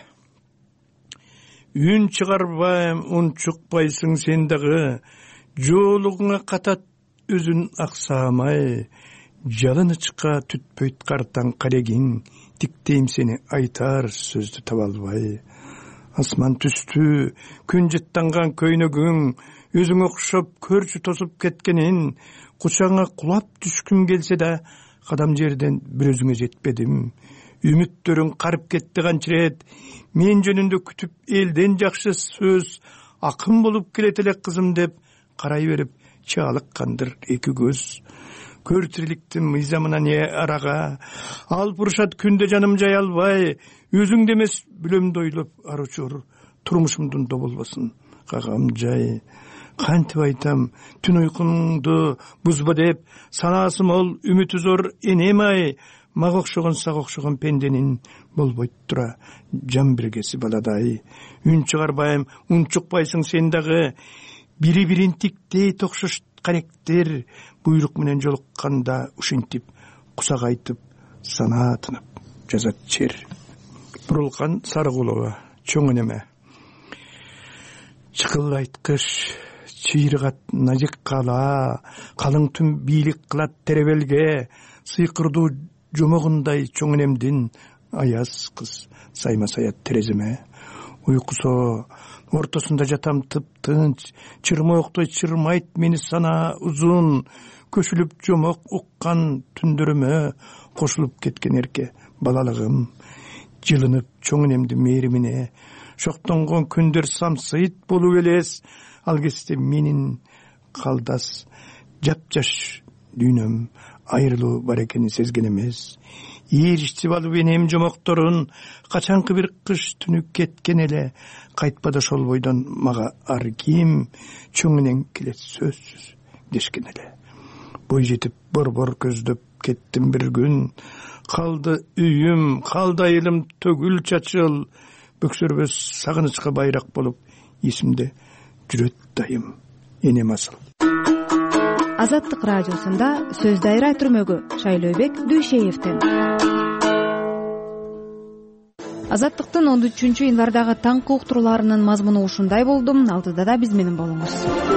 [SPEAKER 18] Үн чыгарбайм, ун чукпайсың сен дагы, жоолугуңа катат өзүн аксамай, жалынычка түтпөйт картаң карегиң, тиктейм сени айтар сөздү таба албай. Асман түстү, күн жыттанган көйнөгүң, өзүң окшоп көрчү тосуп кеткенин, кучаңа кулап түшкүм келсе да, кадам жерден бир өзүңө жетпедим. Үмүттөрүң карып кетти канчырет, мен жөнүндө күтүп элден жакшы сөз, акын болуп келет эле кызым деп карай берип чаалыккандыр эки көз. Көр тириликтин мыйзамына не арага, ал буршат күндө жаным жай албай, өзүңдө эмес бүлөмдү ойлоп аручур, турмушумдун доболбосун кагам жай. Кантип айтам, түн уйкуңду бузба деп, санаасы мол, үмүтү зор энем ай, мага окшогон сага окшогон пенденин болбойт тура жан биргеси баладай. Үн чыгарбайм, ун чукпайсың сен дагы. Бири бирин тиктей токшош каректер буйрук менен жолукканда ушинтип кусак айтып санаа тынып жазат чер. Бурулган Сарыкулова, чоң энеме. Чыкылайткыч чыйрыгат назик кала, калың түн бийлик кылат теребелге, сыйкырдуу жомогундай чоң энемдин аяз кыз сайма саят тереземе. Уйкусо ортосунда жатам тып-тынч, чырмооктой чырмайт мени сана узун, көшүлүп жомок уккан түндөрүмө кошулуп кеткен эрке балалыгым. Жылынып чоң энемди мээримине, шоктонгон күндөр самсыйт болуп элес, ал кезде менин калдас жапжаш дүйнөм айрылуу бар экенин сезген эмес. Ийиричтип алып энем жомокторун, качанкы бир кыш түнү кеткен эле, кайтпады ошол бойдон мага ар ким, чоң энең келет сөзсүз дешкен эле. Бой жетип борбор көздөп кеттим бир күн, калды үйүм, калды айылым төгүл чачыл, бөксөрбөс сагынычка байрак болуп эсимде жүрөт дайым энем асыл.
[SPEAKER 2] Азаттык радиосунда сөз дайра түрмөгү Шайлообек Дүйшеевден. Азаттыктын он үчүнчү январдагы таңкы уктурууларынын мазмуну ушундай болду. Алдыда да биз менен болуңуз.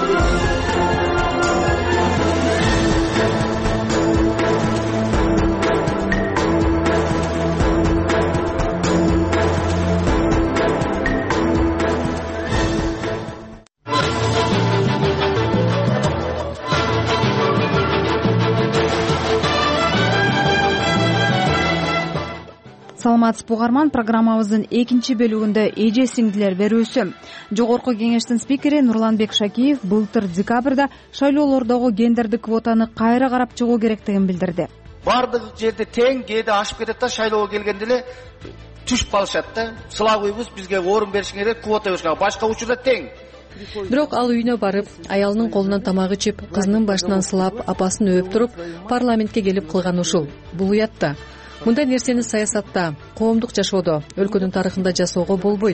[SPEAKER 2] Саламатсызбы угарман, программабыздын экинчи бөлүгүндө эже сиңдилер берүүсү. Жогорку кеңештин спикери Нурланбек Шакиев былтыр декабрда шайлоолордогу гендердик квотаны кайра карап чыгуу керектигин билдирди.
[SPEAKER 19] Бардык жерде тең, кээде ашып кетет да, шайлоого келгенде эле түшүп калышат да. Сылабыйбыз, бизге орун беришиң керек, квота беришиң. Башка учурда тең.
[SPEAKER 17] Бирок ал үйүнө барып, аялынын колунан тамак ичип, кызынын башынан сылап, апасын өөп туруп, парламентке келип кылган ушул. Бул уят да. Мындай нерсени саясатта, коомдук жашоодо, өлкөнүн тарыхында жасоого болбойт.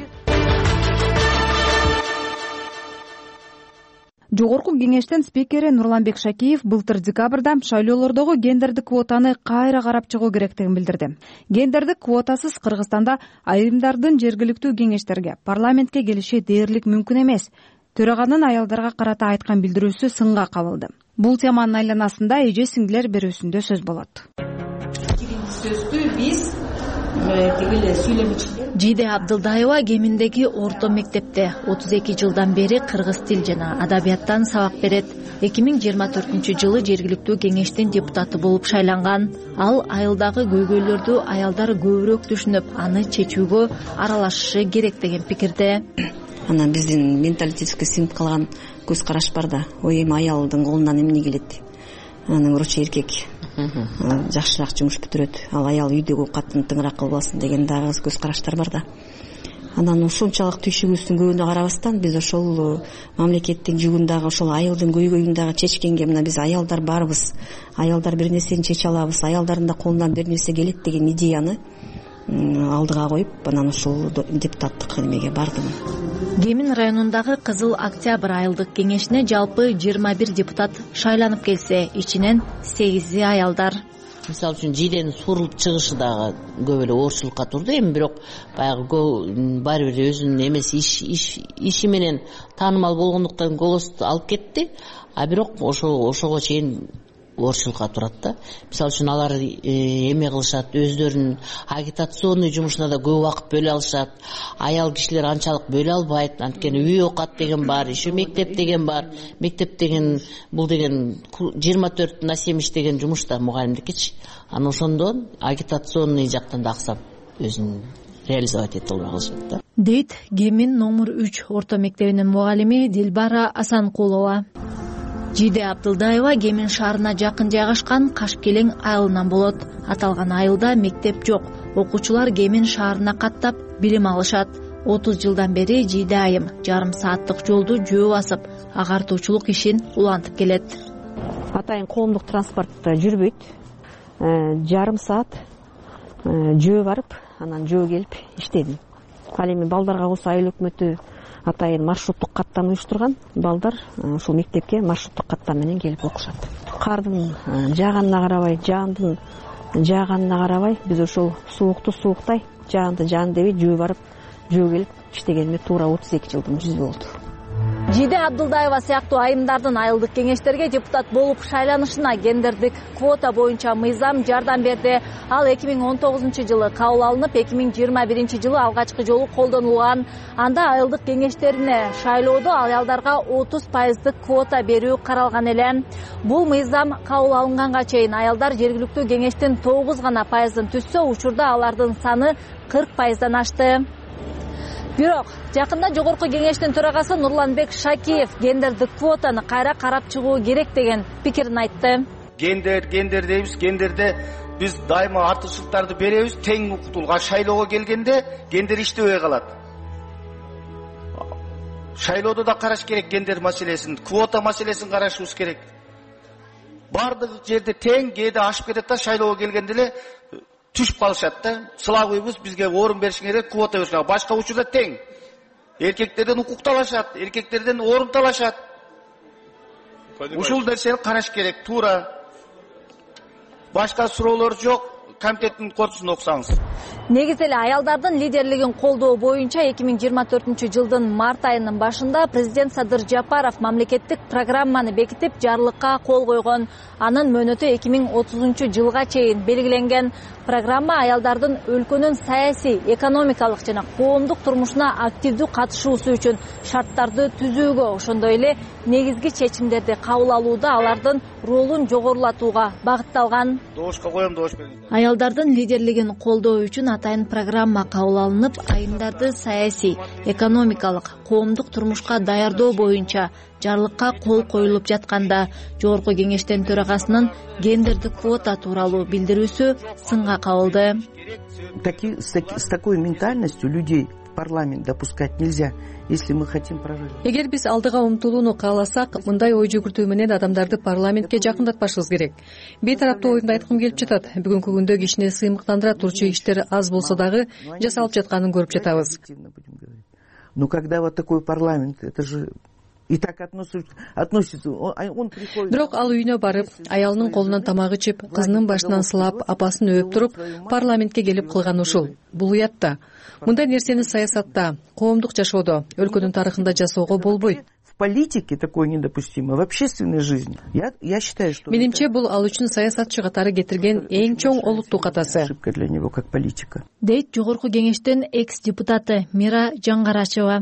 [SPEAKER 2] Жогорку кеңештин спикери Нурланбек Шакиев былтыр декабрда шайлоолордогу гендердик квотаны кайра карап чыгуу керектигин билдирди. Гендердик квотасыз Кыргызстанда айрымдардын жергиликтүү кеңештерге, парламентке келиши дээрлик мүмкүн эмес. Төраганын аялдарга карата айткан билдирүүсү сынга кабылды. Бул теманын айланасында эже сиңдилер берүүсүндө сөз болот.
[SPEAKER 20] Сөздү биз тигиле сүйлөмүчү
[SPEAKER 6] Жиде Абдылдаева Кеминдеги орто мектепте отуз эки жылдан бери кыргыз тил жана адабияттан сабак берет. эки миң жыйырма төртүнчү жылы жергиликтүү кеңештин депутаты болуп шайланган. Ал айылдагы көйгөйлөрдү аялдар көбүрөөк түшүнүп, аны чечүүгө аралашышы керек деген пикирде.
[SPEAKER 21] Ана биздин менталитетке сиңип калган көз караш бар да. Ой, эми аялдын колунан эмне келет? Анын уручу эркек жакшыраак жумуш бүтүрөт, ал аял үйдөгү катын тыңыраак кылбасын деген дагы көз караштар бар да. Анан ушунчалык түйшүгүбүздүн көбүнө карабастан биз ошол мамлекеттин жүгүндагы ошол айылдын көйгөйүн дагы чечкенге, мына биз аялдар барбыз, аялдар бир нерсени чече алабыз, аялдардын да колунан бир нерсе келет деген идеяны алдыга коюп, анан ушул депутаттык немеге бардым.
[SPEAKER 6] Кемин районундагы Кызыл Октябрь айылдык кеңешине жалпы жыйырма бир депутат шайланып келсе, ичинен сегизи аялдар.
[SPEAKER 20] Мисалы үчүн Жиденин сурулуп чыгышы дагы көп эле оорчулукка турду. Эми бирок баягы баары бир өзүнүн эмеси иш иши менен таанымал болгондуктан голос алып кетти. А бирок ошо ошого чейин оорчулукка турат да. Мисалы үчүн алар эме кылышат, өздөрүнүн агитационный жумушуна да көп убакыт бөлө алышат. Аял кишилер анчалык бөлө албайт. Анткени үй окат деген бар, еще мектеп деген бар. Мектеп деген бул деген жыйырма төрт на семьдесят деген жумуш да мугалимдикичи. Анан ошондон агитационный жактан да аксап өзүн реализовать этип албай калышат да.
[SPEAKER 6] Дейт Кемин номер үч орто мектебинин мугалими Дилбара Асанкулова. Жиде Абдылдаева Кемин шаарына жакын жайгашкан Кашкелең айылынан болот. Аталган айылда мектеп жок. Окуучулар Кемин шаарына каттап билим алышат. отуз жылдан бери Жиде айым жарым сааттык жолду жөө басып, агартуучулук ишин улантып келет.
[SPEAKER 22] Атайын коомдук транспорт жүрбөйт. Жарым саат
[SPEAKER 21] жөө барып анан жөө келип иштедим. Ал эми балдарга калса айыл өкмөтү атайын маршруттук каттам уюштурган. Балдар ушул мектепке маршруттук каттам менен келип окушат. Кардын жааганына карабай, жаандын жааганына карабай биз ошол суукту сууктай, жаанды жаан дебей жөө барып жөө келип иштегениме туура отуз эки жылдын жүзү болду.
[SPEAKER 8] Жиде Абдылдаева сыяктуу айымдардын айылдык кеңештерге депутат болуп шайланышына гендердик квота боюнча мыйзам жардам берди. Ал эки миң он тогузунчу жылы кабыл алынып, эки миң жыйырма биринчи жылы алгачкы жолу колдонулган. Анда айылдык кеңештерине шайлоодо аялдарга отуз пайыздык квота берүү каралган эле. Бул мыйзам кабыл алынганга чейин аялдар жергиликтүү кеңештин тогуз гана пайызын түзсө, учурда алардын саны кырк пайыздан ашты. Бирок жакында жогорку кеңештин төрагасы Нурланбек Шакиев гендердик квотаны кайра карап чыгуу керек деген пикирин айтты.
[SPEAKER 19] Гендер, гендер дейбиз, гендерде биз дайыма артыкчылыктарды беребиз, тең укуктуулук. Шайлоого келгенде гендер иштебей калат. Шайлоодо да караш керек гендер маселесин, квота маселесин карашыбыз керек. Бардык жерде тең, кээде ашып кетет да, шайлоого келгенде эле түшүп калышат да. Сылабыбыз бизге орун бериш керек, квота бериш керек. Башка учурда тең. Эркектерден укук талашат, эркектерден орун талашат. Ушул нерсени караш керек, туура. Башка суроолор жок. Комитеттин корутуусун окусаңыз.
[SPEAKER 8] Негизи эле аялдардын лидерлигин колдоо боюнча эки миң жыйырма төртүнчү жылдын март айынын башында президент Садыр Жапаров мамлекеттик программаны бекитип жарлыкка кол койгон. Анын мөөнөтү эки миң отузунчу жылга чейин белгиленген. Программа аялдардын өлкөнүн саясий, экономикалык жана коомдук турмушуна активдүү катышуусу үчүн шарттарды түзүүгө, ошондой эле негизги чечимдерди кабыл алууда алардын ролун жогорулатууга багытталган.
[SPEAKER 19] Добушка коем, добуш бериңиз.
[SPEAKER 8] Аялдардын лидерлигин колдоо үчүн атайын программа кабыл алынып, айымдарды саясий, экономикалык, коомдук турмушка даярдоо боюнча жарлыкка кол коюлуп жатканда жогорку кеңештин төрагасынын гендердик квота тууралуу билдирүүсү сынга кабылды.
[SPEAKER 22] С такой ментальностью людей в парламент допускать нельзя, если мы хотим прожить.
[SPEAKER 23] Эгер биз алдыга умтулууну кааласак, мындай ой жүгүртүү менен адамдарды парламентке жакындатпашыбыз керек. Бейтараптуу оюмду айткым келип жатат. Бүгүнкү күндө кишини сыймыктандыра турчу иштер аз болсо дагы жасалып жатканын көрүп жатабыз.
[SPEAKER 22] Но когда вот такой парламент, это же и так относится, он приходит.
[SPEAKER 23] Бирок ал үйүнө барып, аялынын колунан тамак ичип, кызынын башынан сылап, апасын өөп туруп, парламентке келип кылган ушул. Бул уятта. Мындай нерсени саясатта, коомдук жашоодо, өлкөнүн тарыхында жасоого болбойт.
[SPEAKER 22] В политике такое недопустимо, в общественной жизни. Я, я считаю, что...
[SPEAKER 23] Менимче бул ал үчүн саясатчы катары кетирген эң чоң олуттуу катасы.
[SPEAKER 22] Ошибка для него как политика.
[SPEAKER 8] Дейт жогорку кеңештин экс-депутаты Мира Жаңгарачева.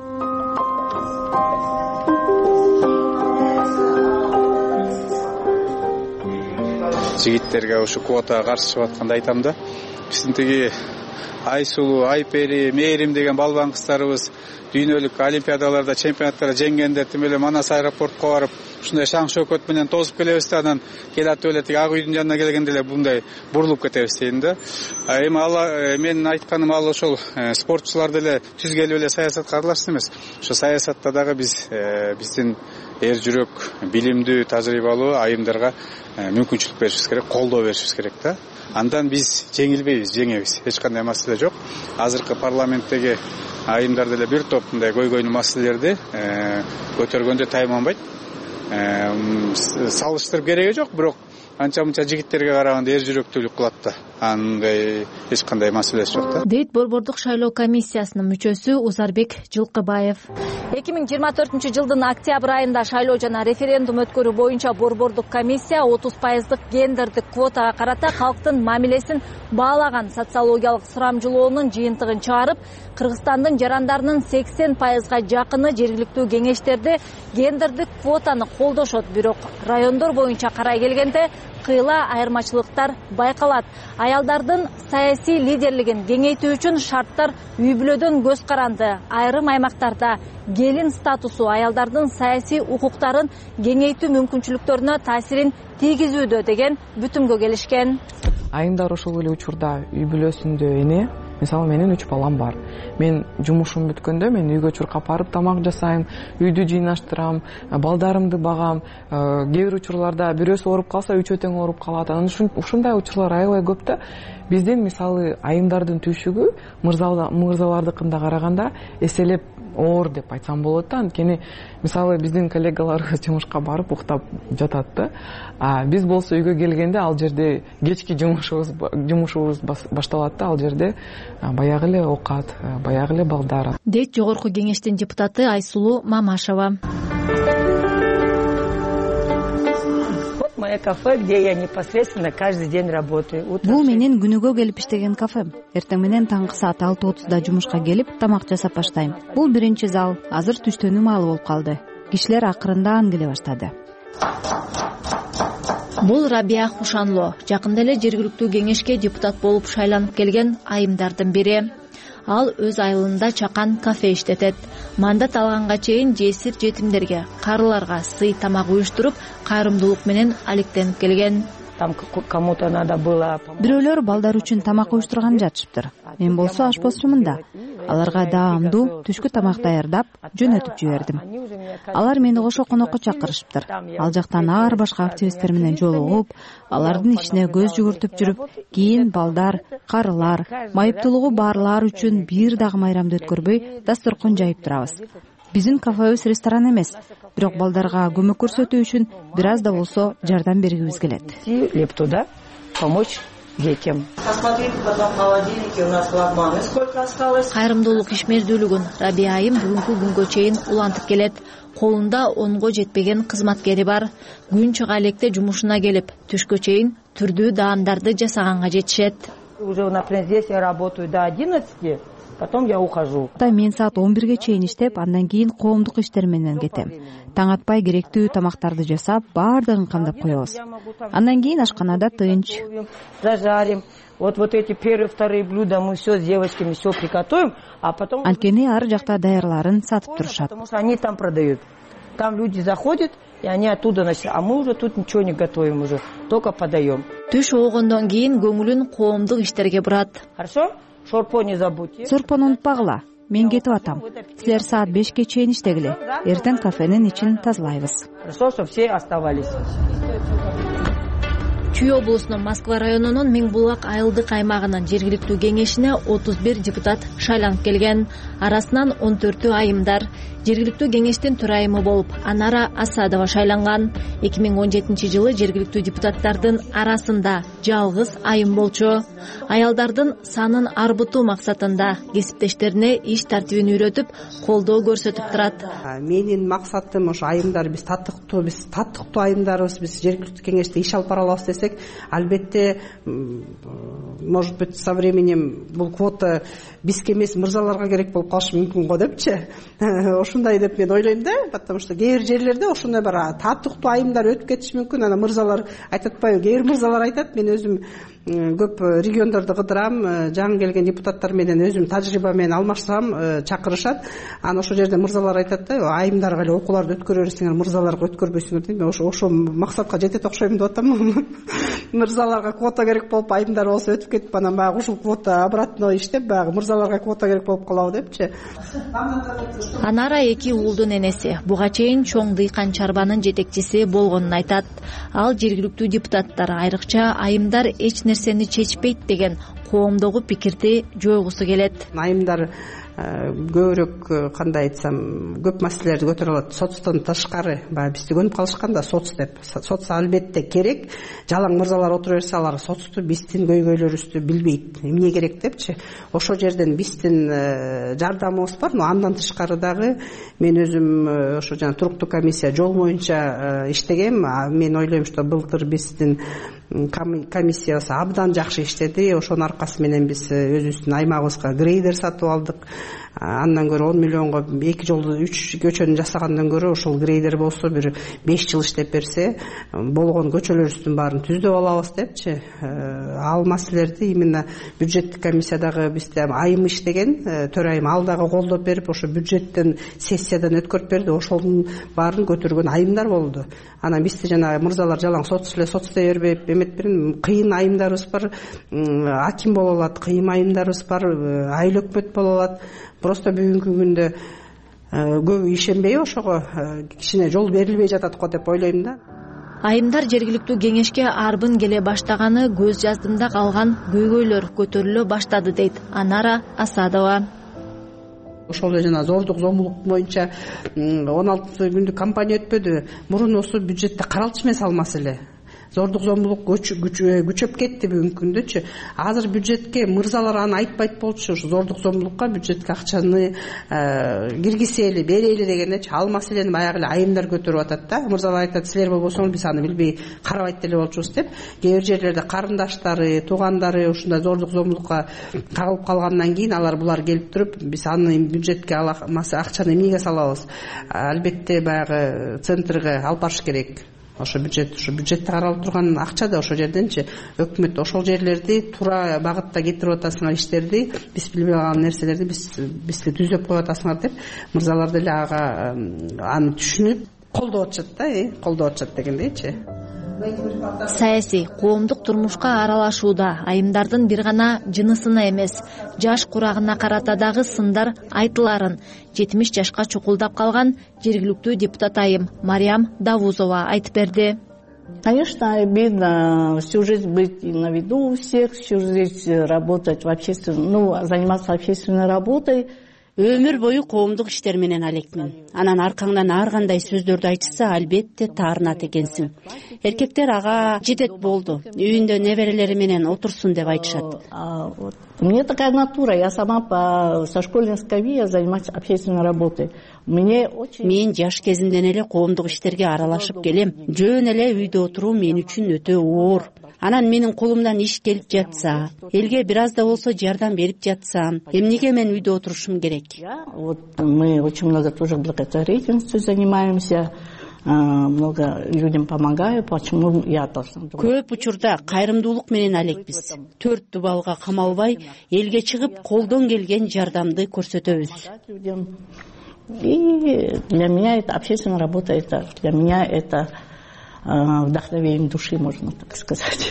[SPEAKER 24] Жигиттерге ушу квотага каршы чыгып атканда айтам да, биздин тиги Айсулуу, Айпери, Мээрим деген балбан кыздарыбыз дүйнөлүк олимпиадаларда, чемпионаттарда жеңгендер тим эле Манас аэропортко барып, ушундай шаң шөкөт менен тосуп келебиз да, анан келатып эле тиги ак үйдүн жанына келгенде эле мындай бурулуп кетебиз дейм да. Эми ал менин айтканым ал ошол спортчуларды эле түз келип эле саясатка аралашсын эмес. Ошо саясатта дагы биз биздин эр жүрөк, билимдүү, тажрыйбалуу айымдарга мүмкүнчүлүк беришибиз керек, колдоо беришибиз керек да. Андан биз жеңилбейбиз, жеңебиз. Эч кандай маселе жок. Азыркы парламенттеги айымдар деле бир топ мындай көйгөйнүү маселелерди көтөргөндө тайманбайт. Салыштырып кереги жок, бирок анча-мынча жигиттерге караганда эр жүрөктүүлүк кылат да. Андай эч кандай маселеси жок да.
[SPEAKER 8] Дейт Борбордук шайлоо комиссиясынын мүчөсү Узарбек Жылкыбаев. эки миң жыйырма төртүнчү жылдын октябрь айында шайлоо жана референдум өткөрүү боюнча Борбордук комиссия отуз пайыздык гендердик квотага карата калктын мамилесин баалаган социологиялык сурамжылоонун жыйынтыгын чыгарып, Кыргызстандын жарандарынын сексен пайызга жакыны жергиликтүү кеңештерде гендердик квотаны колдошот, бирок райондор боюнча карай келгенде кыйла айырмачылыктар байкалат. Аялдардын саясий лидерлигин кеңейтүү үчүн шарттар үй бүлөдөн көз каранды. Айрым аймактарда келин статусу аялдардын саясий укуктарын кеңейтүү мүмкүнчүлүктөрүнө таасирин тийгизүүдө деген бүтүмгө келишкен.
[SPEAKER 25] Айымдар ошол эле учурда үй бүлөсүндө эне,
[SPEAKER 3] мисалы менин үч балам бар. Мен жумушум бүткөндө мен үйгө чуркап барып тамак жасайм, үйдү жыйнаштырам, балдарымды багам. Кээ бир учурларда бирөөсү ооруп калса үчөө тең ооруп калат. Анан ушундай учурлар аябай көп да. Биздин мисалы айымдардын түшүгү мырзалардыкына караганда эселеп оор деп айтсам болот да. Анткени мисалы биздин коллегаларыбыз жумушка барып уктап жатат да. А биз болсо үйгө келгенде ал жерде кечки жумушубуз жумушубуз башталат да. Ал жерде баягы эле оокат, баягы эле балдар.
[SPEAKER 8] Дейт жогорку кеңештин депутаты Айсулуу Мамашева.
[SPEAKER 4] Мое кафе, где я непосредственно каждый день работаю.
[SPEAKER 2] Бул менин күнүгө келип иштеген кафем. Эртең менен таңкы саат алты отузда жумушка келип тамак жасап баштайм. Бул биринчи зал. Азыр түштөнүү маалы болуп калды. Кишилер акырындан келе баштады.
[SPEAKER 8] Бул Рабия Хушанло, жакында эле жергиликтүү кеңешке депутат болуп шайланып келген айымдардын бири. Ал өз айылында чакан кафе иштетет. Мандат алганга чейин жесир жетимдерге, карыларга сый тамак уюштуруп, кайрымдуулук менен алектенип келген.
[SPEAKER 4] Там кому-то надо было.
[SPEAKER 2] Бирөөлөр балдар үчүн тамак уюштурган жатышыптыр. Мен болсо ашпозчумун да. Аларга даамдуу түшкү тамак даярдап, жөнөтүп жибердим. Алар мени кошо конокко чакырышыптыр. Ал жактан ар башка активисттер менен жолугуп, алардын ишине көз жүгүртүп жүрүп, кийин балдар, карылар, майыптуулугу барлар үчүн бир дагы майрамды өткөрбөй дасторкон жайып турабыз. Биздин кафебиз ресторан эмес, бирок балдарга көмөк көрсөтүү үчүн бир аз да болсо жардам бергибиз келет.
[SPEAKER 4] Лепту, да? Помочь детям. Посмотрите потом в холодильнике, у нас флагманы сколько осталось.
[SPEAKER 8] Кайрымдуулук ишмердүүлүгүн Рабия айым бүгүнкү күнгө чейин улантып келет. Колунда онго жетпеген кызматкери бар. Күн чыга электе жумушуна келип, түшкө чейин түрдүү даамдарды жасаганга жетишет.
[SPEAKER 4] Уже, например, здесь я работаю до одиннадцати. Потом я ухожу.
[SPEAKER 2] Мен саат он бирге чейин иштеп, андан кийин коомдук иштер менен кетем. Таң атпай керектүү тамактарды жасап, баардыгын камдап коебуз. Андан кийин ашканада тынч.
[SPEAKER 4] Зажарим. Вот вот эти первые, вторые блюда мы все с девочками все приготовим, а потом.
[SPEAKER 2] Анткени ар жакта даярларын сатып турушат.
[SPEAKER 4] Потому что они там продают. Там люди заходят, и они оттуда носят. А мы уже тут ничего не готовим уже, только подаем.
[SPEAKER 8] Түш оогондон кийин көңүлүн коомдук иштерге бурат.
[SPEAKER 4] Хорошо? Шорпо не забудьте.
[SPEAKER 2] Сорпону унутпагыла. Мен кетип атам. Силер саат бешке чейин иштегиле. Эртең кафенин ичин тазалайбыз.
[SPEAKER 4] Хорошо, чтобы все оставались.
[SPEAKER 8] Чүй облусунун Москва районунун Миңбулак айылдык аймагынын жергиликтүү кеңешине отуз бир депутат шайланып келген. Арасынан он төртү айымдар. Жергиликтүү кеңештин төрайымы болуп Анара Асадова шайланган. эки миң он жетинчи жылы жергиликтүү депутаттардын арасында жалгыз айым болчу. Аялдардын санын арбытуу максатында кесиптештерине иш тартибин үйрөтүп, колдоо көрсөтүп турат.
[SPEAKER 7] Менин максатым ошо айымдар биз таттыктуу, биз таттыктуу айымдарбыз, биз жергиликтүү кеңеште иш алып бара алабыз десек, албетте, может быть, со временем бул квота бизге эмес мырзаларга керек болуп калышы мүмкүн го депчи. Ошундай деп мен ойлойм да, потому что кээ бир жерлерде ошондой бар таттыктуу айымдар өтүп кетиши мүмкүн. Ана мырзалар айтат атпайбы? Кээ бир мырзалар айтат, мен өзүм көп региондорду кыдырам, жаңы келген депутаттар менен өзүм тажрыйба менен алмашсам, чакырышат. Анан ошол жерде мырзалар айтат да, айымдарга эле окууларды өткөрө берсеңер, мырзаларга өткөрбөйсүңөр дейм. Мен ошо ошо максатка жетет окшойм деп атам. Мырзаларга квота керек болуп, айымдар болсо өтүп кетип, анан баягы ушул квота обратно иштеп, баягы мырзаларга квота керек болуп калабы депчи.
[SPEAKER 8] Анара эки уулдун энеси. Буга чейин чоң дыйкан чарбанын жетекчиси болгонун айтат. Ал жергиликтүү депутаттар, айрыкча айымдар эч нерсени чечпейт деген коомдогу пикирди жойгусу келет.
[SPEAKER 7] Айымдар көбүрөөк кандай айтсам, көп маселелерди көтөрө алат. Соцтон тышкары, баягы бизди көнүп калышкан да соц деп. Соц албетте керек. Жалаң мырзалар отура берсе, алар соцту, биздин көйгөйлөрүбүздү билбейт. Эмне керек депчи. Ошол жерден биздин жардамыбыз бар, но андан тышкары дагы мен өзүм ошо жана туруктуу комиссия жол боюнча иштегем. Мен ойлойм, что былтыр биздин комиссиясы абдан жакшы иштеди. Ошонун аркасы менен биз өзүбүздүн аймагыбызга грейдер сатып алдык. Андан көрө он миллионго эки жолду үч көчөнү жасагандан көрө ошол грейдер болсо бир беш жыл иштеп берсе, болгон көчөлөрүбүздүн баарын түздөп алабыз депчи. Ал маселелерди именно бюджеттик комиссиядагы бизде айым иштеген, төрайым ал дагы колдоп берип, ошо бюджеттен сессиядан өткөрүп берди. Ошонун баарын көтөргөн айымдар болду. Анан бизде жана мырзалар жалаң соц эле соц дей бербейт, эмет берин кыйын айымдарыбыз бар, аким боло алат, кыйын айымдарыбыз бар, айыл өкмөт боло алат. Просто бүгүнкү күндө көбү ишенбей ошого кичине жол берилбей жатат го деп ойлойм да.
[SPEAKER 8] Айымдар жергиликтүү кеңешке арбын келе баштаганы көз жаздымда калган көйгөйлөр көтөрүлө баштады дейт Анара Асадова.
[SPEAKER 7] Ошол эле жана зордук зомбулук боюнча он алты күндүк кампания өтпөдү. Мурун осы бюджетте каралчу эмес ал маселе. Зордук зомбулук күчөп кетти бүгүнкү күндөчү. Азыр бюджетке мырзалар аны айтпайт болчу, ушу зордук зомбулукка бюджетке акчаны киргизели, берели дегендечи. Ал маселени баягы эле айымдар көтөрүп атат да. Мырзалар айтат, силер болбосоңуз биз аны билбей карабайт деле болчубуз деп. Кээ бир жерлерде карындаштары, туугандары ушундай зордук зомбулукка кагылып калгандан кийин алар булар келип туруп, биз аны бюджетке акчаны эмнеге салабыз? Албетте баягы центрге алып барыш керек. Ошо бюджет, ошо бюджетте каралып турган акча да ошол жерденчи. Өкмөт ошол жерлерди туура багытта кетирип атасыңар, иштерди, биз билбей калган нерселерди биз бизге түзөп коюп атасыңар деп мырзалар деле ага аны түшүнүп колдоп атышат да, колдоп атышат дегендейчи.
[SPEAKER 8] Саясий, коомдук турмушка аралашууда айымдардын бир гана жынысына эмес, жаш курагына карата дагы сындар айтыларын жетимиш жашка чукулдап калган жергиликтүү депутат айым Мариям Давузова айтып берди.
[SPEAKER 9] Конечно, обидно всю жизнь быть на виду у всех, всю жизнь работать в общественном, ну, заниматься общественной работой.
[SPEAKER 10] Өмүр бою коомдук иштер менен алекмин. Анан аркаңдан ар кандай сөздөрдү айтышса, албетте таарынат экенсиң. Эркектер ага жетет болду, үйүндө неберелери менен отурсун деп айтышат.
[SPEAKER 9] У меня такая натура, я сама по со школьной скамьи я занимаюсь общественной работой. Мне очень
[SPEAKER 10] Мен жаш кезимден эле коомдук иштерге аралашып келем. Жөн эле үйдө отуруу мен үчүн өтө оор. Анан менин колумдан иш келип жатса, элге бир аз да болсо жардам берип жатсам, эмнеге мен үйдө отурушум керек?
[SPEAKER 9] Вот мы очень много тоже благотворительностью занимаемся, много людям помогаю, почему я должна.
[SPEAKER 10] Көп учурда кайрымдуулук менен алекпиз. Төрт дубалга камалбай, элге чыгып колдон келген жардамды көрсөтөбүз.
[SPEAKER 9] И для меня это общественная работа, это для меня это вдохновение души, можно так сказать.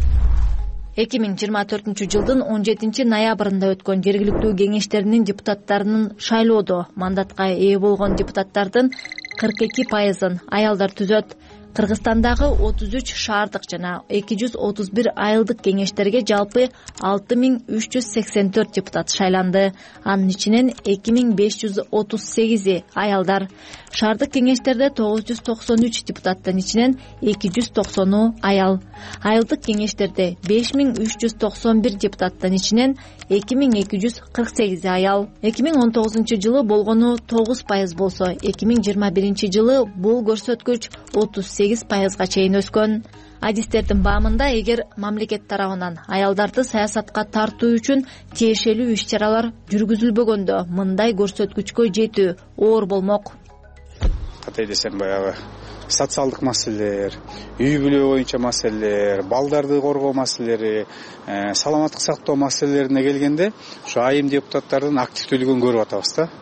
[SPEAKER 8] эки миң жыйырма төртүнчү жылдын он жетинчи ноябрында өткөн жергиликтүү кеңештеринин депутаттарынын шайлоодо мандатка ээ болгон депутаттардын кырк эки пайызын аялдар түзөт. Кыргызстандагы отуз үч шаардык жана эки жүз отуз бир айылдык кеңештерге жалпы алты миң үч жүз сексен төрт депутат шайланды. Анын ичинен эки миң беш жүз отуз сегизи аялдар. Шаардык кеңештерде тогуз жүз токсон үч депутаттын ичинен эки жүз токсону аял. Айылдык кеңештерде беш миң үч жүз токсон бир депутаттын ичинен эки миң эки жүз кырк сегизи аял. эки миң он тогузунчу жылы болгону тогуз пайыз болсо, эки миң жыйырма биринчи жылы бул көрсөткүч отуз сегиз пайызга чейин өскөн. Адистердин баамында, эгер мамлекет тарабынан аялдарды саясатка тартуу үчүн тиешелүү иш-чаралар жүргүзүлбөгөндө, мындай көрсөткүчкө жетүү оор болмок.
[SPEAKER 24] Кандай десем, баягы социалдык маселелер, үй бүлө боюнча маселелер, балдарды коргоо маселелери, саламаттык сактоо маселелерине келгенде, ушу айым депутаттардын активдүүлүгүн көрүп атабыз да.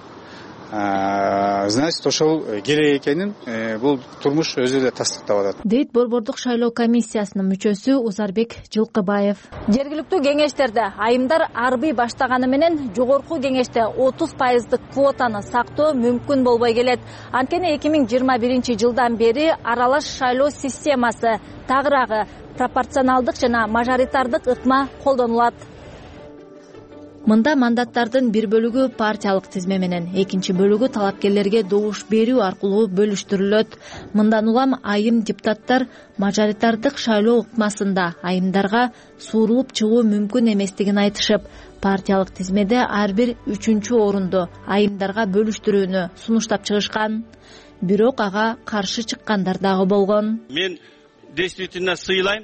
[SPEAKER 24] Значит, ошол керек экенин бул турмуш өзү эле тастыктап атат.
[SPEAKER 8] Дейт Борбордук шайлоо комиссиясынын мүчөсү Узарбек Жылкыбаев. Жергиликтүү кеңештерде айымдар арбый баштаганы менен жогорку кеңеште отуз пайыздык квотаны сактоо мүмкүн болбой келет. Анткени эки миң жыйырма биринчи жылдан бери аралаш шайлоо системасы, тагыраагы пропорционалдык жана мажоритардык ыкма колдонулат. Мында мандаттардын бир бөлүгү партиялык тизме менен, экинчи бөлүгү талапкерлерге добуш берүү аркылуу бөлүштүрүлөт. Мындан улам айым депутаттар мажоритардык шайлоо ыкмасында айымдарга суурулуп чыгуу мүмкүн эместигин айтышып, партиялык тизмеде ар бир үчүнчү орунду айымдарга бөлүштүрүүнү сунуштап чыгышкан. Бирок ага каршы чыккандар дагы болгон.
[SPEAKER 11] Мен действительно сыйлайм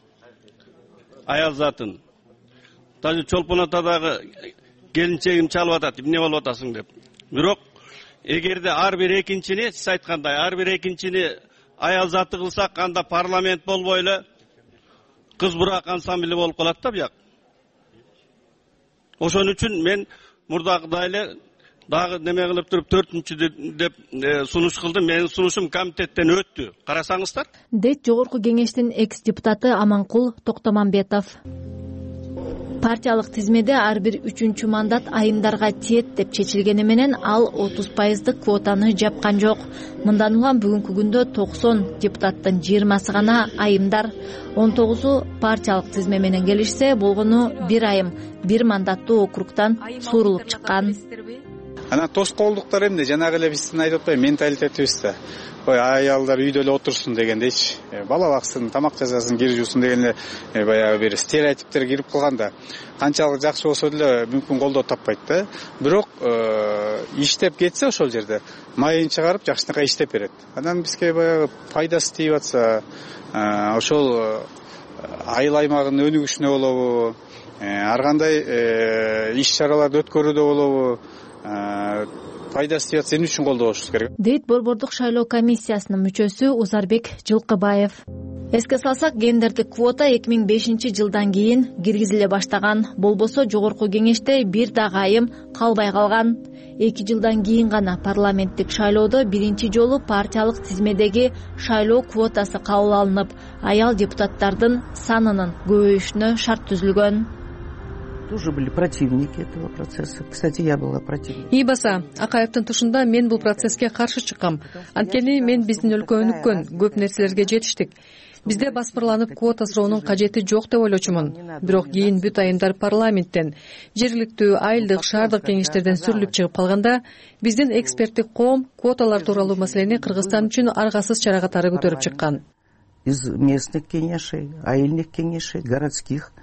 [SPEAKER 11] аял затын. Даже чолпон атадагы келинчегим чалып атат, эмне болуп атасың деп. Бирок эгерде ар бир экинчини, сиз айткандай, ар бир экинчини аял заты кылсак, анда парламент болбой эле кыз бурак ансамбль болуп калат да бияк. Ошон үчүн мен мурдагыдай эле дагы неме кылып туруп төртүнчү деп сунуш кылды. Менин сунушум комитеттен өттү. Карасаңыздар.
[SPEAKER 8] Дейт жогорку кеңештин экс депутаты Аманкул Токтомамбетов. Партиялык тизмеде ар бир үчүнчү мандат айымдарга тиет деп чечилгени менен ал отуз пайыздык квотаны жапкан жок. Мындан улам бүгүнкү күндө токсон депутаттын жыйырмасы гана айымдар, он тогузу партиялык тизме менен келишсе, болгону бир айым бир мандаттуу округтан суурулуп чыккан.
[SPEAKER 24] Анан тоскоолдуктар эмне? Жанагы эле биздин айтып атпайбы менталитетибиз да. Ой, аялдар үйдө эле отурсун дегендейчи. Бала баксын, тамак жасасын, кир жуусын деген эле баягы бир стереотиптер кирип калган да. Канчалык жакшы болсо деле мүмкүн колдоо таппайт да. Бирок иштеп кетсе ошол жерде майын чыгарып жакшынакай иштеп берет. Анан бизге баягы пайдасы тийип атса, ошол айыл аймагынын өнүгүшүнө болобу, ар кандай иш чараларды өткөрүүдө болобу, пайдасы тийип атса эмне үчүн колдобошубуз керек?
[SPEAKER 8] Дейт Борбордук шайлоо комиссиясынын мүчөсү Узарбек Жылкыбаев. Эске салсак, гендердик квота эки миң бешинчи жылдан кийин киргизиле баштаган. Болбосо жогорку кеңеште бир дагы айым калбай калган. эки жылдан кийин гана парламенттик шайлоодо биринчи жолу партиялык тизмедеги шайлоо квотасы кабыл алынып, аял депутаттардын санынын көбөйүшүнө шарт түзүлгөн.
[SPEAKER 22] Тоже были противники этого процесса. Кстати, я была противник.
[SPEAKER 23] И баса, Акаевдин тушунда мен бул процесске каршы чыккам. Анткени мен биздин өлкө өнүккөн, көп нерселерге жетиштик. Бизде баспырланып квота суроонун кажети жок деп ойлочумун. Бирок кийин бүт айымдар парламенттен, жергиликтүү, айылдык, шаардык кеңештерден сүрүлүп чыгып калганда, биздин эксперттик коом квоталар тууралуу маселени Кыргызстан үчүн аргасыз чара катары көтөрүп чыккан.
[SPEAKER 22] Из местных кеңешей, айылдык кеңешей, городских.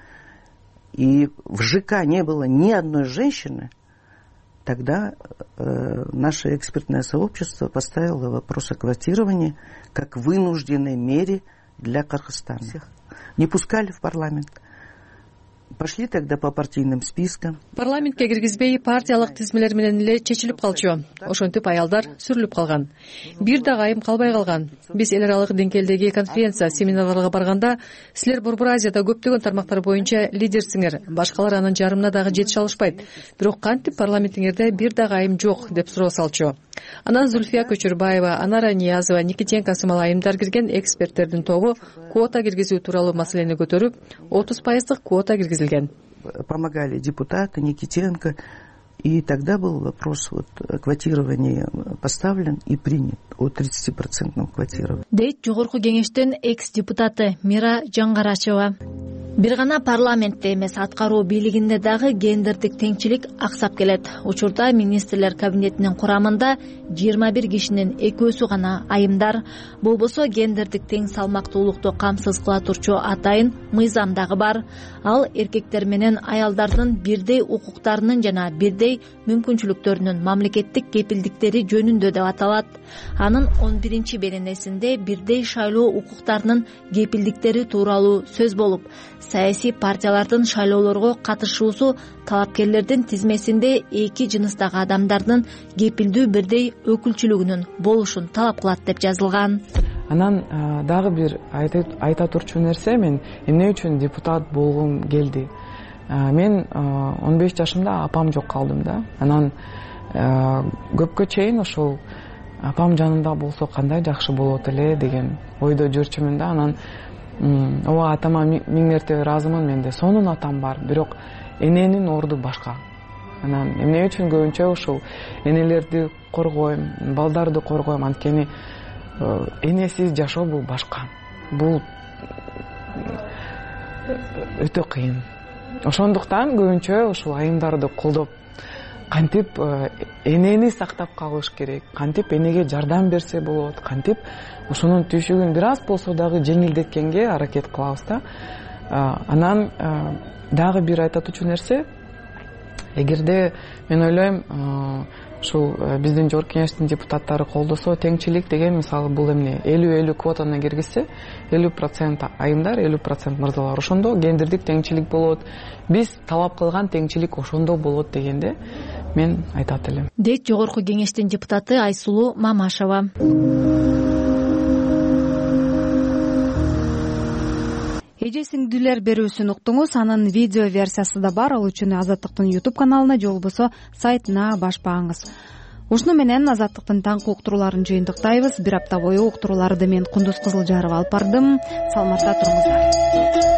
[SPEAKER 22] И в ЖК не было ни одной женщины, тогда э, наше экспертное сообщество поставило вопрос о квотировании как вынужденной мере для Кыргызстана. Не пускали в парламент. Пошли тогда по партийным спискам.
[SPEAKER 23] Парламентке киргизбей партиялык тизмелер менен эле чечилип калчу. Ошентип аялдар сүрүлүп калган. Бир дагы айым калбай калган. Биз эл аралык деңгээлдеги конференция, семинарларга барганда, силер Борбор Азияда көптөгөн тармактар боюнча лидерсиңер, башкалар анын жарымына дагы жетише алышпайт. Бирок кантип парламентиңерде бир дагы айым жок деп суроо салчу. Анан Зульфия Көчүрбаева, Анара Ниязова, Никитенко сымал айымдар кирген эксперттердин тобу квота киргизүү тууралуу маселени көтөрүп, отуз пайыздык квота киргизилген.
[SPEAKER 22] Помогали депутаты Никитенко, и тогда был вопрос вот квотирования поставлен и принят о тридцатипроцентном квотировании.
[SPEAKER 8] Дейт жогорку кеңештин экс-депутаты Мира Жаңгарачева. Бир гана парламентте эмес, аткаруу бийлигинде дагы гендердик теңчилик аксап келет. Учурда министрлер кабинетинин курамында жыйырма бир кишинин экөөсү гана айымдар. Болбосо гендердик тең салмактуулукту камсыз кыла турчу атайын мыйзам дагы бар. Ал эркектер менен аялдардын бирдей укуктарынын жана бирдей мүмкүнчүлүктөрүнүн мамлекеттик кепилдиктери жөнүндө деп аталат. Анын он биринчи беренесинде бирдей шайлоо укуктарынын кепилдиктери тууралуу сөз болуп, саясий партиялардын шайлоолорго катышуусу талапкерлердин тизмесинде эки жыныстагы адамдардын кепилдүү бирдей өкүлчүлүгүнүн болушун талап кылат деп жазылган.
[SPEAKER 3] Анан дагы бир айта турчу нерсе, мен эмне үчүн депутат болгум келди. Мен он беш жашымда апам жок калдым да. Анан көпкө чейин ошол апам жанында болсо кандай жакшы болот эле деген ойдо жүрчүмүн да. Анан ооба, атама миң мертебе ыраазымын, менде сонун атам бар, бирок эненин орду башка. Анан эмне үчүн көбүнчө ушул энелерди коргойм, балдарды коргойм, анткени энесиз жашоо бул башка. Бул өтө кыйын. Ошондуктан көбүнчө ушул айымдарды колдоп, кантип энени сактап калыш керек, кантип энеге жардам берсе болот, кантип ошонун түйшүгүн бир аз болсо дагы жеңилдеткенге аракет кылабыз да. Анан дагы бир айтатучу нерсе, эгерде мен ойлойм, ушул биздин жогорку кеңештин депутаттары колдосо, теңчилик деген мисалы бул эмне, элүү элүү квотаны киргизсе, элүү процент айымдар, элүү процент мырзалар, ошондо гендердик теңчилик болот. Биз талап кылган теңчилик ошондо болот дегенде мен айтат элем.
[SPEAKER 8] Дейт жогорку кеңештин депутаты Айсулуу Мамашева.
[SPEAKER 2] эже сиңдүүлөр берүүсүн уктуңуз. Анын видео версиясы да бар. Ал үчүн Азаттыктын YouTube каналына же болбосо сайтына башпаңыз. Ушуну менен Азаттыктын таңкы уктурууларын жыйынтыктайбыз. Бир апта бою уктурууларды мен Кундуз Кызылжарова алып бардым. Саламатта туруңуздар.